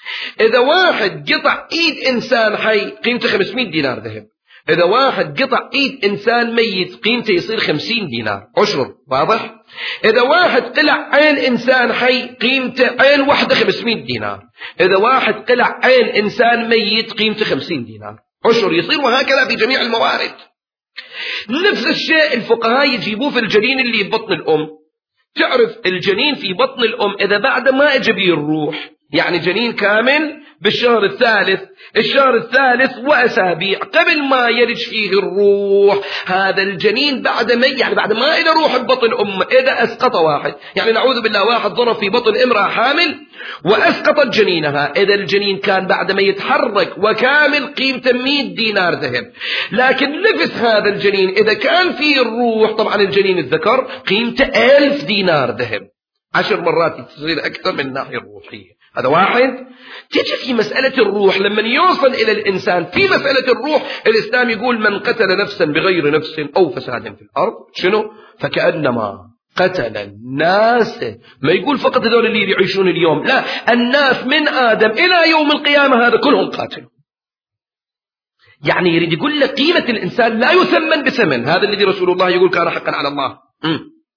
A: إذا واحد قطع إيد إنسان حي قيمته خمسمائة دينار ذهب، إذا واحد قطع إيد إنسان ميت قيمته يصير خمسين دينار عشر. واضح؟ إذا واحد قلع عين إنسان حي قيمته عين واحدة خمسمائة دينار، إذا واحد قلع عين إنسان ميت قيمته خمسين دينار عشر يصير، وهكذا في جميع الموارد. نفس الشيء الفقهاء يجيبوه في الجنين اللي ببطن الأم. تعرف الجنين في بطن الأم إذا بعد ما أجى به الروح، يعني جنين كامل بالشهر الثالث، الشهر الثالث وأسابيع قبل ما يلج فيه الروح، هذا الجنين بعد ما يعني بعد ما إلى روح ببطن أمه، إذا أسقط واحد، يعني نعوذ بالله واحد ضرب في بطن امرأة حامل وأسقطت جنينها، إذا الجنين كان بعد ما يتحرك وكامل قيمته مئة دينار ذهب. لكن نفس هذا الجنين إذا كان فيه الروح، طبعا الجنين الذكر قيمته ألف دينار ذهب، عشر مرات تصير أكثر من الناحية الروحية. هذا واحد. تجي في مسألة الروح لما يوصل إلى الإنسان في مسألة الروح، الإسلام يقول من قتل نفسا بغير نفس أو فساد في الأرض شنو؟ فكأنما قتل الناس. ما يقول فقط هذول اللي يعيشون اليوم، لا، الناس من آدم إلى يوم القيامة هذا كلهم قاتلوا. يعني يريد يقول لك قيمة الإنسان لا يثمن بثمن. هذا الذي رسول الله يقول كان حقا على الله. م.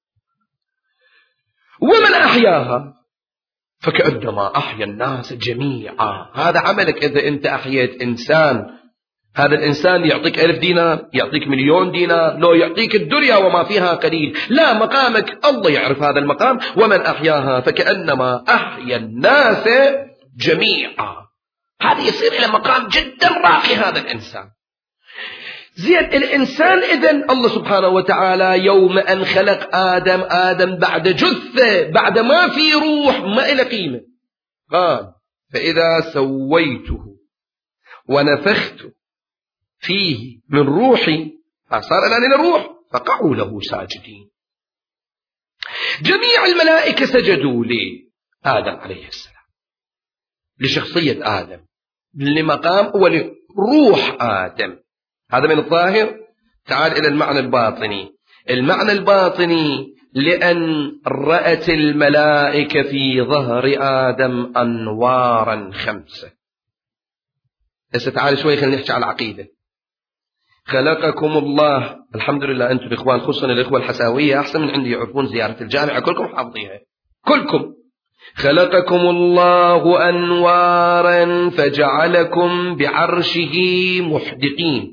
A: ومن أحياها فكأنما أحيا الناس جميعا. هذا عملك إذا أنت أحييت إنسان، هذا الإنسان يعطيك ألف دينار، يعطيك مليون دينار، لو يعطيك الدنيا وما فيها قليل، لا، مقامك الله يعرف هذا المقام. ومن أحياها فكأنما أحيا الناس جميعا. هذا يصير إلى مقام جدا راقي هذا الإنسان. زين، الإنسان إذن الله سبحانه وتعالى يوم أن خلق آدم، آدم بعد جثة، بعد ما في روح، ما إلى قيمة، قال فإذا سويته ونفخت فيه من روحي فصار الآن إلى روح فقعوا له ساجدين. جميع الملائكة سجدوا لآدم عليه السلام، لشخصية آدم، لمقام ولروح آدم. هذا من الظاهر. تعال إلى المعنى الباطني. المعنى الباطني لأن رأت الملائكة في ظهر آدم أنوارا خمسة. هسه تعال شوي خلينا نحكي على العقيدة. خلقكم الله، الحمد لله أنتم الإخوان خصوصا الإخوة الحساوية أحسن من عندي يعرفون زيارة الجامعة، كلكم حافظيها كلكم. خلقكم الله أنوارا فجعلكم بعرشه محدقين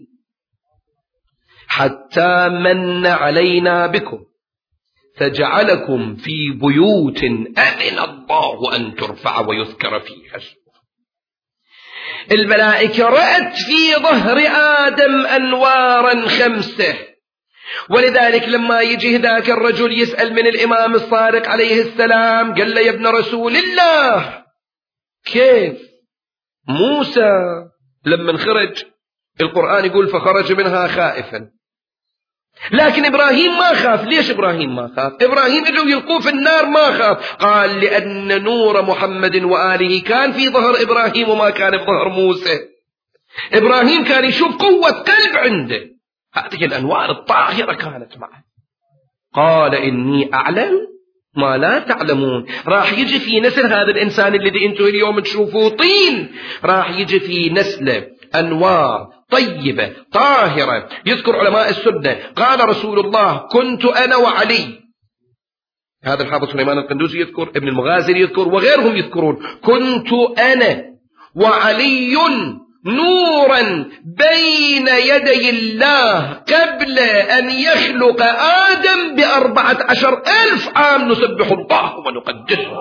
A: حتى من علينا بكم فجعلكم في بيوت أذن الله أن ترفع ويذكر فيها اسمه. الملائكة رأت في ظهر آدم أنوارا خمسة، ولذلك لما يجي ذاك الرجل يسأل من الإمام الصادق عليه السلام، قال له يا ابن رسول الله كيف موسى لما خرج، القرآن يقول فخرج منها خائفا، لكن إبراهيم ما خاف. ليش إبراهيم ما خاف؟ إبراهيم إذا يلقوه في النار ما خاف. قال لأن نور محمد وآله كان في ظهر إبراهيم وما كان في ظهر موسى. إبراهيم كان يشوف قوة قلب عنده، هذه الأنوار الطاهرة كانت معه. قال إني أعلم ما لا تعلمون. راح يجي في نسل هذا الإنسان الذي أنتم اليوم تشوفوه طين، راح يجي في نسله أنوار طيبة طاهرة. يذكر علماء السنة قال رسول الله كنت أنا وعلي، هذا الحافظ سليمان القندوزي يذكر، ابن المغازي يذكر، وغيرهم يذكرون، كنت أنا وعلي نورا بين يدي الله قبل أن يخلق آدم بأربعة عشر ألف عام نسبح الله ونقدسه.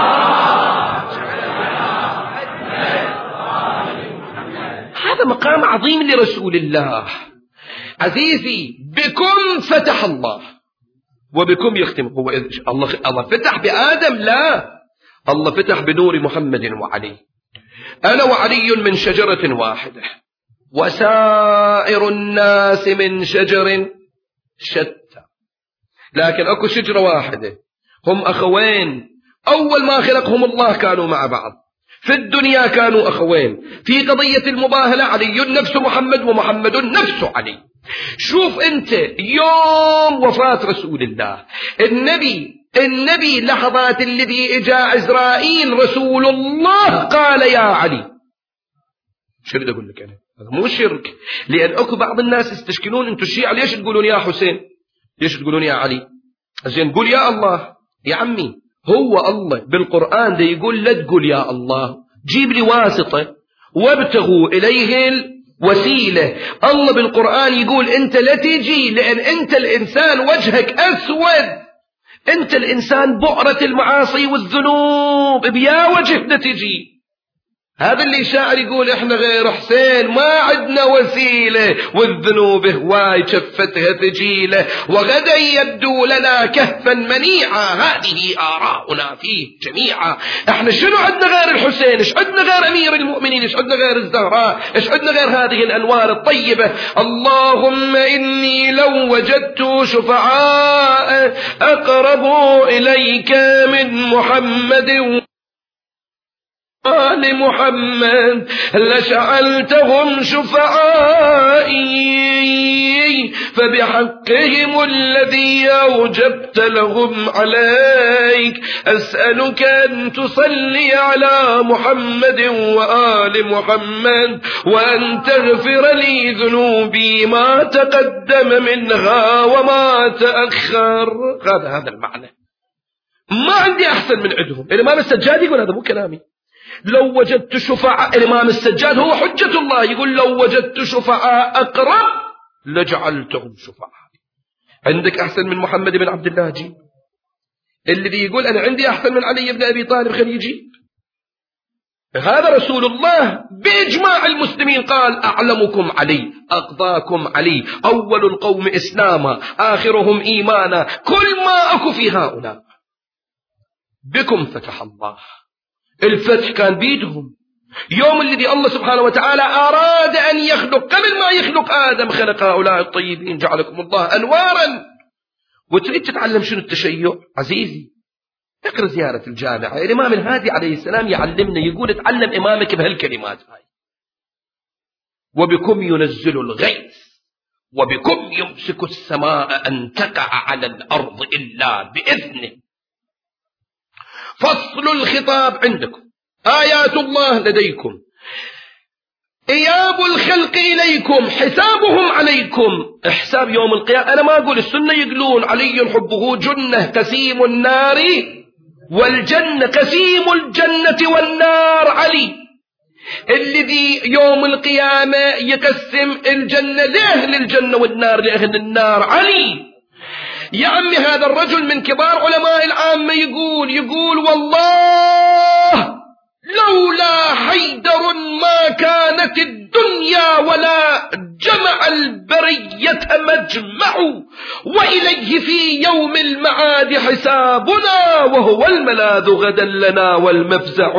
A: هذا مقام عظيم لرسول الله. عزيزي بكم فتح الله وبكم يختم. هو الله الله فتح بآدم؟ لا، الله فتح بنور محمد وعلي. أنا وعلي من شجرة واحدة وسائر الناس من شجر شتى، لكن أكو شجرة واحدة، هم أخوين، أول ما خلقهم الله كانوا مع بعض، في الدنيا كانوا أخوين، في قضية المباهلة علي نفس محمد ومحمد نفس علي. شوف أنت يوم وفاة رسول الله النبي النبي لحظات الذي إجا عزرائيل رسول الله قال يا علي. شو بدي أقول لك أنا؟ هذا مو شرك، لأن أكو بعض الناس يستشكلون أنتم الشيعة ليش تقولون يا حسين؟ ليش تقولون يا علي؟ زين قول يا الله. يا عمي هو الله بالقرآن ده يقول لا تقول يا الله، جيب لي واسطة وابتغوا إليه الوسيلة. الله بالقرآن يقول أنت لا تجي، لأن أنت الإنسان وجهك أسود، أنت الإنسان بؤرة المعاصي والذنوب، بيا وجه لا تجي. هذا اللي شاعر يقول احنا غير حسين ما عدنا وسيلة، والذنوب هواي شفتها ثجيلة، وغدا يبدو لنا كهفا منيعا، هذه آراؤنا فيه جميعا. احنا شنو عدنا غير الحسين؟ ايش عدنا غير امير المؤمنين؟ ايش عدنا غير الزهراء؟ ايش عدنا غير هذه الانوار الطيبة؟ اللهم اني لو وجدت شفعاء اقرب اليك من محمد آل محمد لجعلتهم شفعائي، فبحقهم الذي أوجبت لهم عليك أسألك أن تصلي على محمد وآل محمد، وأن تغفر لي ذنوبي ما تقدم منها وما تأخر. هذا هذا المعنى. ما عندي أحسن من عندهم. الإمام السجاد يقول هذا مو كلامي. لو وجدت شفعاء، الإمام السجاد هو حجة الله يقول لو وجدت شفعاء أقرب لجعلتهم شفعاء. عندك أحسن من محمد بن عبد الله؟ جيب. الذي يقول أنا عندي أحسن من علي بن أبي طالب خليه يجيب. هذا رسول الله بإجماع المسلمين قال أعلمكم علي، أقضاكم علي، أول القوم إسلاما آخرهم إيمانا، كل ما أكو في هؤلاء بكم فتح الله. الفتح كان بيدهم. يوم الذي الله سبحانه وتعالى أراد أن يخلق، قبل ما يخلق آدم خلق هؤلاء الطيبين جعلكم الله أنوارا. وتريد تتعلم شنو التشيع عزيزي؟ اقرأ زيارة الجامعة. الإمام الهادي عليه السلام يعلمنا يقول اتعلم إمامك بهالكلمات هاي: وبكم ينزل الغيث وبكم يمسك السماء أن تقع على الأرض إلا بإذنه. فصل الخطاب عندكم، آيات الله لديكم، إياب الخلق إليكم، حسابهم عليكم، حساب يوم القيامة. أنا ما أقول، السنة يقولون علي حبه جنة، قسيم النار والجنة، قسيم الجنة والنار علي، الذي يوم القيامة يقسم الجنة. ليه للجنة والنار لأهل النار؟ علي. يا عمي هذا الرجل من كبار علماء العامة يقول يقول والله لولا حيدر ما كانت الدنيا ولا جمع البرية مجمع، وإليه في يوم المعاد حسابنا، وهو الملاذ غدا لنا والمفزع.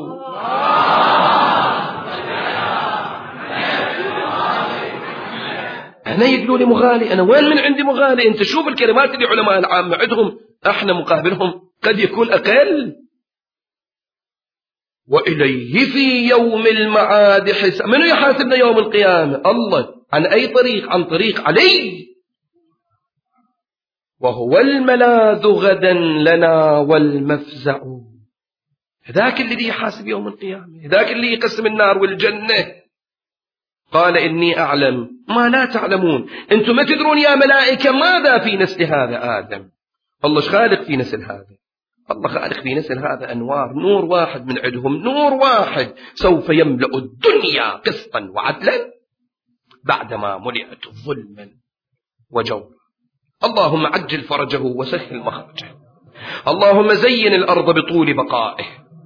A: أنا يقولوا لي مغالي، أنا وين من عندي مغالي؟ أنت شوف الكلمات اللي علماء العامة عندهم، احنا مقابلهم قد يكون أقل. وإليه في يوم المعاد حساب. منو يحاسبنا يوم القيامة؟ الله. عن أي طريق؟ عن طريق علي. وهو الملاذ غدا لنا والمفزع. ذاك الذي يحاسب يوم القيامة، ذاك اللي يقسم النار والجنة. قال إني أعلم ما لا تعلمون. أنتم ما تدرون يا ملائكة ماذا في نسل هذا آدم. الله خالق في نسل هذا، الله خالق في نسل هذا أنوار، نور واحد من عندهم، نور واحد سوف يملأ الدنيا قسطا وعدلا بعدما ملئت ظلما وجورا. اللهم عجل فرجه وسهل مخرجه. اللهم زين الأرض بطول بقائه.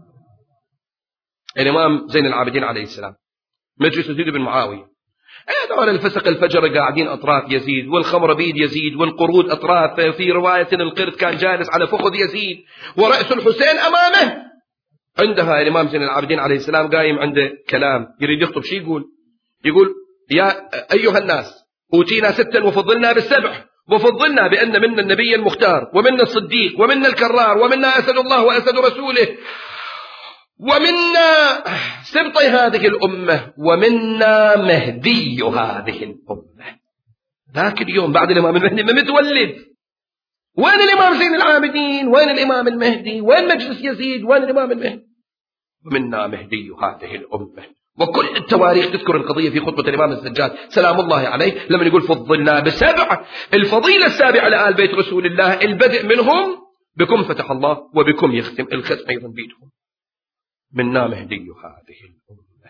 A: الإمام زين العابدين عليه السلام مجلس يزيد بن معاوية، هذول الفسق الفجر قاعدين أطراف يزيد، والخمر بيد يزيد، والقرود أطراف. في رواية القرد كان جالس على فخذ يزيد ورأس الحسين أمامه. عندها الإمام زين العابدين عليه السلام قايم عنده كلام يريد يخطب. شي يقول؟ يقول يا أيها الناس أوتينا ستا وفضلنا بالسبع، وفضلنا بأن منا النبي المختار، ومنا الصديق، ومنا الكرار، ومنا أسد الله وأسد رسوله، ومنا سبطي هذه الأمة ومنا مهدي هذه الأمة. ذاك اليوم بعد الإمام المهدي ما متولد، وين الإمام زين العابدين؟ وين الإمام المهدي؟ وين مجلس يزيد؟ وين الإمام المهدي؟ ومنا مهدي هذه الأمة. وكل التواريخ تذكر القضية في خطبة الإمام السجاد سلام الله عليه لما يقول فضلنا بسبع، الفضيلة السابعة لآل بيت رسول الله، البدء منهم بكم فتح الله وبكم يختم، الختم أيضا بيدهم. منا مهدي هذه الأمة.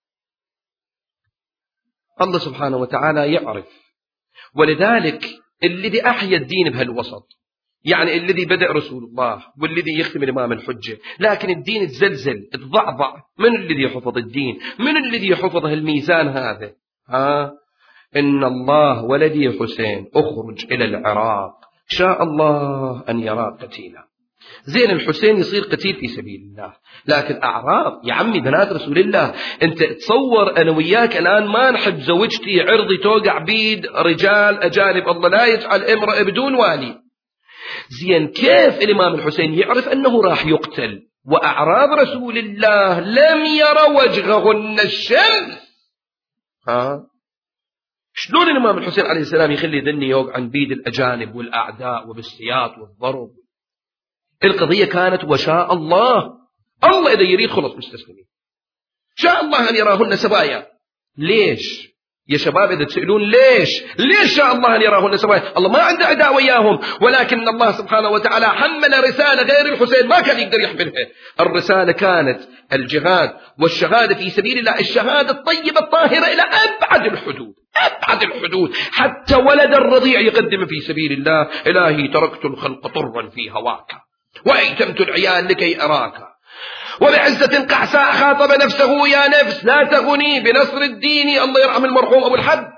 A: الله سبحانه وتعالى يعرف، ولذلك الذي أحيا الدين بهالوسط، يعني الذي بدأ رسول الله والذي يختم الإمام الحجة، لكن الدين تزلزل تضعضع. من الذي حفظ الدين؟ من الذي حفظه الميزان هذا؟ ها؟ إن الله ولدي حسين أخرج إلى العراق شاء الله أن يرى قتيلا. زين الحسين يصير قتيل في سبيل الله، لكن أعراض يا عمي بنات رسول الله. أنت تصور أنا وياك الآن ما نحب زوجتي عرضي توقع بيد رجال أجانب، الله لا يجعل امرأة بدون والي. زين كيف الإمام الحسين يعرف أنه راح يقتل وأعراض رسول الله لم يرى وجههن الشمس؟ ها؟ شلون الإمام الحسين عليه السلام يخلي ذني يوقع عن بيد الأجانب والأعداء وبالسياط والضرب؟ القضية كانت وشاء الله، الله إذا يريد خلص مستسلمين. شاء الله أن يراهن سبايا. ليش يا شباب إذا تسألون ليش ليش شاء الله أن يراهن سبايا؟ الله ما عنده عداء وياهم، ولكن الله سبحانه وتعالى حمل رسالة غير الحسين ما كان يقدر يحملها. الرسالة كانت الجهاد والشهادة في سبيل الله، الشهادة الطيبة الطاهرة إلى أبعد الحدود، أبعد الحدود، حتى ولد الرضيع يقدم في سبيل الله. إلهي تركت الخلق طرا في هواك وأيتمت العيال لكي أراك، وبعزة قعساء خاطب نفسه يا نفس لا تغني بنصر الدين. الله يرحم المرحوم أبو الحب،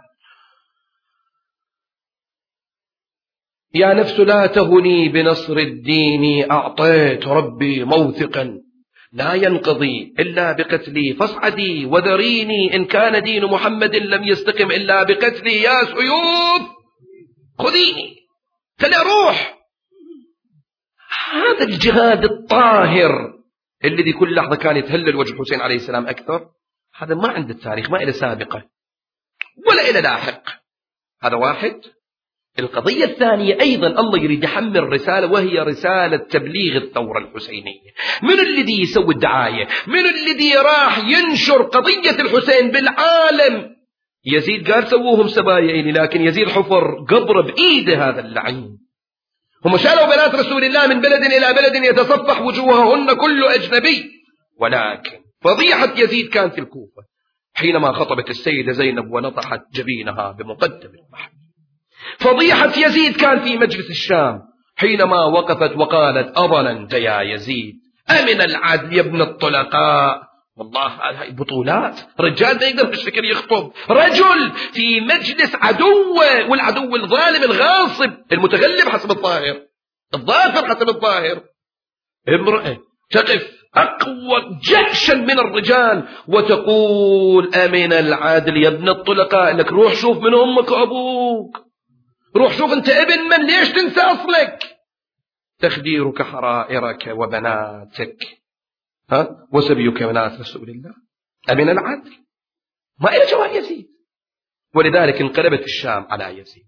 A: يا نفس لا تغني بنصر الدين، أعطيت ربي موثقا لا ينقضي إلا بقتلي، فاصعدي وذريني إن كان دين محمد لم يستقم إلا بقتلي، يا سيوف خذيني خلي أروح. هذا الجهاد الطاهر الذي كل لحظة كان يتهلل وجه الحسين عليه السلام أكثر، هذا ما عند التاريخ، ما إلى سابقة ولا إلى لاحق. هذا واحد. القضية الثانية أيضا الله يريد يحمل رسالة، وهي رسالة تبليغ الثورة الحسينية. من الذي يسوي الدعاية؟ من الذي راح ينشر قضية الحسين بالعالم؟ يزيد قال سووهم سبايا، لكن يزيد حفر قبر بإيده هذا اللعين. هم شالوا بنات رسول الله من بلد إلى بلد يتصفح وجوههن كل أجنبي، ولكن فضيحة يزيد كانت في الكوفة حينما خطبت السيدة زينب ونطحت جبينها بمقدم البحر. فضيحة يزيد كان في مجلس الشام حينما وقفت وقالت أظننت يا يزيد أمن العدل يا ابن الطلقاء. والله هذه بطولات، رجال ما يقدر بالشكل يخطب، رجل في مجلس عدوه، والعدو الظالم الغاصب المتغلب حسب الظاهر، الظافر حسب الظاهر، امرأة تقف أقوى جأشا من الرجال وتقول أمن العدل يا ابن الطلقاء. لك روح شوف من أمك وأبوك، روح شوف أنت ابن من، ليش تنسى أصلك؟ تخديرك حرائرك وبناتك، ها وسبيك بنات رسول الله، أمن العدل ما إلى جواب يزيد. ولذلك انقلبت الشام على يزيد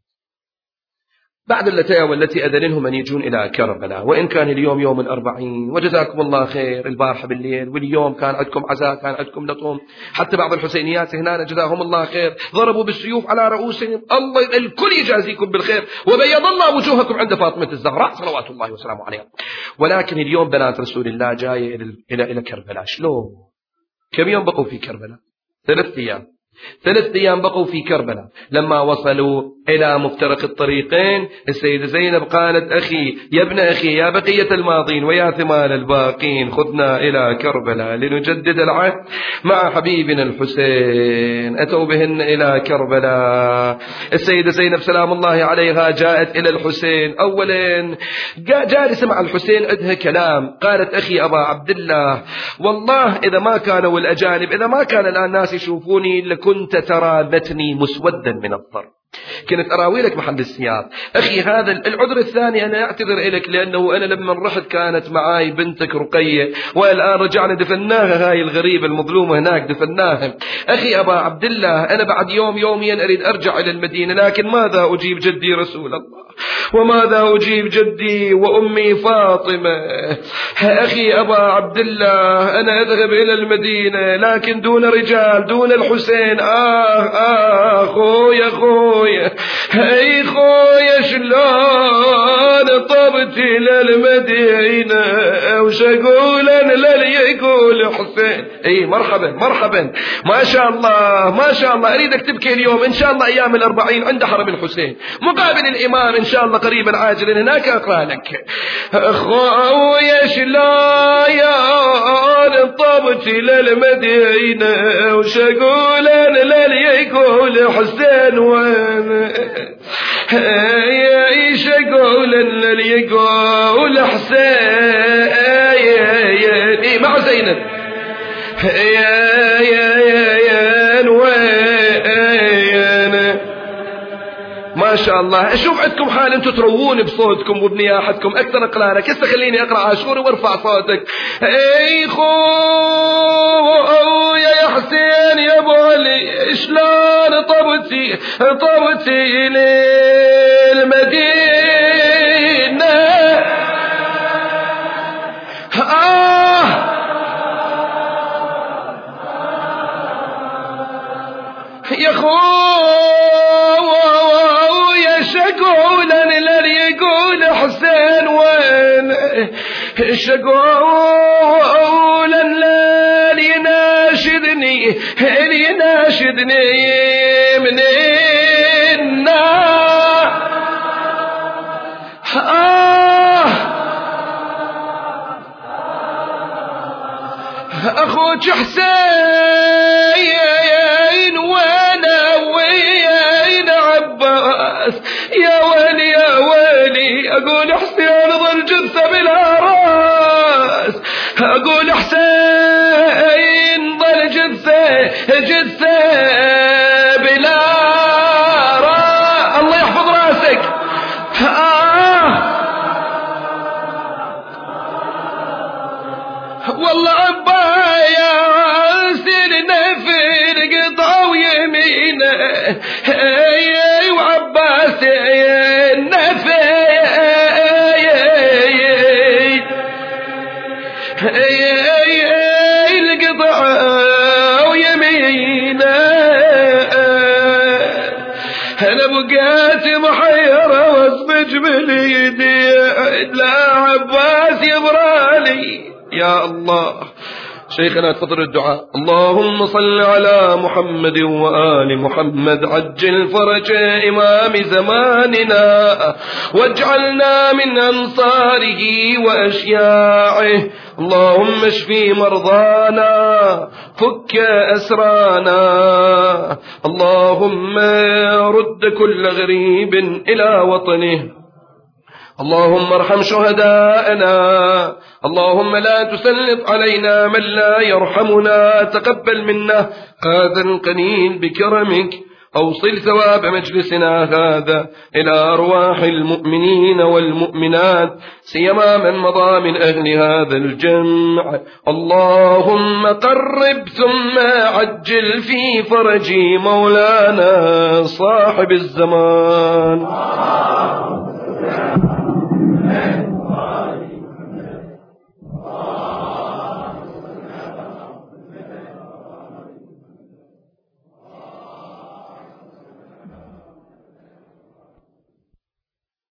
A: بعد اللتايا والتي أذنهم أن يجون إلى كربلاء، وإن كان اليوم يوم الأربعين وجزاكم الله خير، البارحة بالليل واليوم كان عندكم عزاء، كان عندكم لطم، حتى بعض الحسينيات هنا جزاهم الله خير ضربوا بالسيوف على رؤوسهم، الله الكل يجازيكم بالخير وبيض الله وجوهكم عند فاطمة الزهراء صلوات الله وسلامه عليها. ولكن اليوم بنات رسول الله جاية إلى إلى إلى كربلاء. شلون؟ كم يوم بقوا في كربلاء؟ ثلاث أيام. ثلاث أيام بقوا في كربلاء. لما وصلوا إلى مفترق الطريقين السيدة زينب قالت أخي يا ابن أخي يا بقية الماضين ويا ثمال الباقين خذنا إلى كربلاء لنجدد العهد مع حبيبنا الحسين. أتوا بهن إلى كربلاء. السيدة زينب سلام الله عليها جاءت إلى الحسين، أولا جالسة مع الحسين عندها كلام، قالت أخي أبا عبد الله والله إذا ما كانوا الأجانب، إذا ما كان الآن الناس يشوفوني لكنت ترى بتني مسودا من الضرب. كنت أراوي لك محل السياق. أخي هذا العذر الثاني أنا أعتذر إليك، لأنه أنا لما رحت كانت معاي بنتك رقية، والآن رجعنا دفناها، هاي الغريبة المظلومة هناك دفناها. أخي أبا عبد الله، أنا بعد يوم يومين أريد أرجع إلى المدينة، لكن ماذا أجيب جدي رسول الله، وماذا أجيب جدي وأمي فاطمة؟ أخي أبا عبد الله، أنا أذهب إلى المدينة لكن دون رجال، دون الحسين. آه آه خويا خويا، هي خويا شلون طبت إلى المدينة، وش أقول أنا للي يقول حسين. أي مرحبا مرحبا، ما شاء الله ما شاء الله. أريدك تبكي اليوم إن شاء الله أيام الأربعين عند حرم الحسين مقابل الإمام إن شاء الله قريبا عاجلا، هناك أقرأ لك. خويا شلون طبت إلى المدينة، وش أقول أنا للي يقول حسين وين، ايش اقول اللي يقول حسين مع زينب يا يا يا وين. ما شاء الله. اشوف عندكم حال انتم تروون بصوتكم وبنياحتكم اكثر. اقرا لك هسه، خليني اقرا عاشور وارفع صوتك. اي خو يا حسين يا ابو علي، شلون طبتي طبتي للمدينه. آه يا خويا شقولا لن يقول حسين وين، شقولا لن يناشدني يناشدني من النار. آه أخوك حسين وانا وين عباس، يا ويلي يا ويلي. أقول حسين ظل جثة بلا راس، أقول حسين ظل جثة جثة بلا راس. الله يحفظ راسك. آه والله عباس النفر قطع ويمينه، اي وعباس النفر القطع ويمينه. انا بقيت محيرة واصبج باليدي، لا عباس يبرالي. يا الله. شيخنا تفضل الدعاء. اللهم صل على محمد وآل محمد، عجل فرج إمام زماننا، واجعلنا من أنصاره وأشياعه. اللهم اشفي مرضانا، فك أسرانا. اللهم رد كل غريب إلى وطنه. اللهم ارحم شهداءنا. اللهم لا تسلط علينا من لا يرحمنا. تقبل منا هذا القليل بكرمك. أوصل ثواب مجلسنا هذا إلى أرواح المؤمنين والمؤمنات، سيما من مضى من أهل هذا الجمع. اللهم قرب ثم عجل في فرج مولانا صاحب الزمان.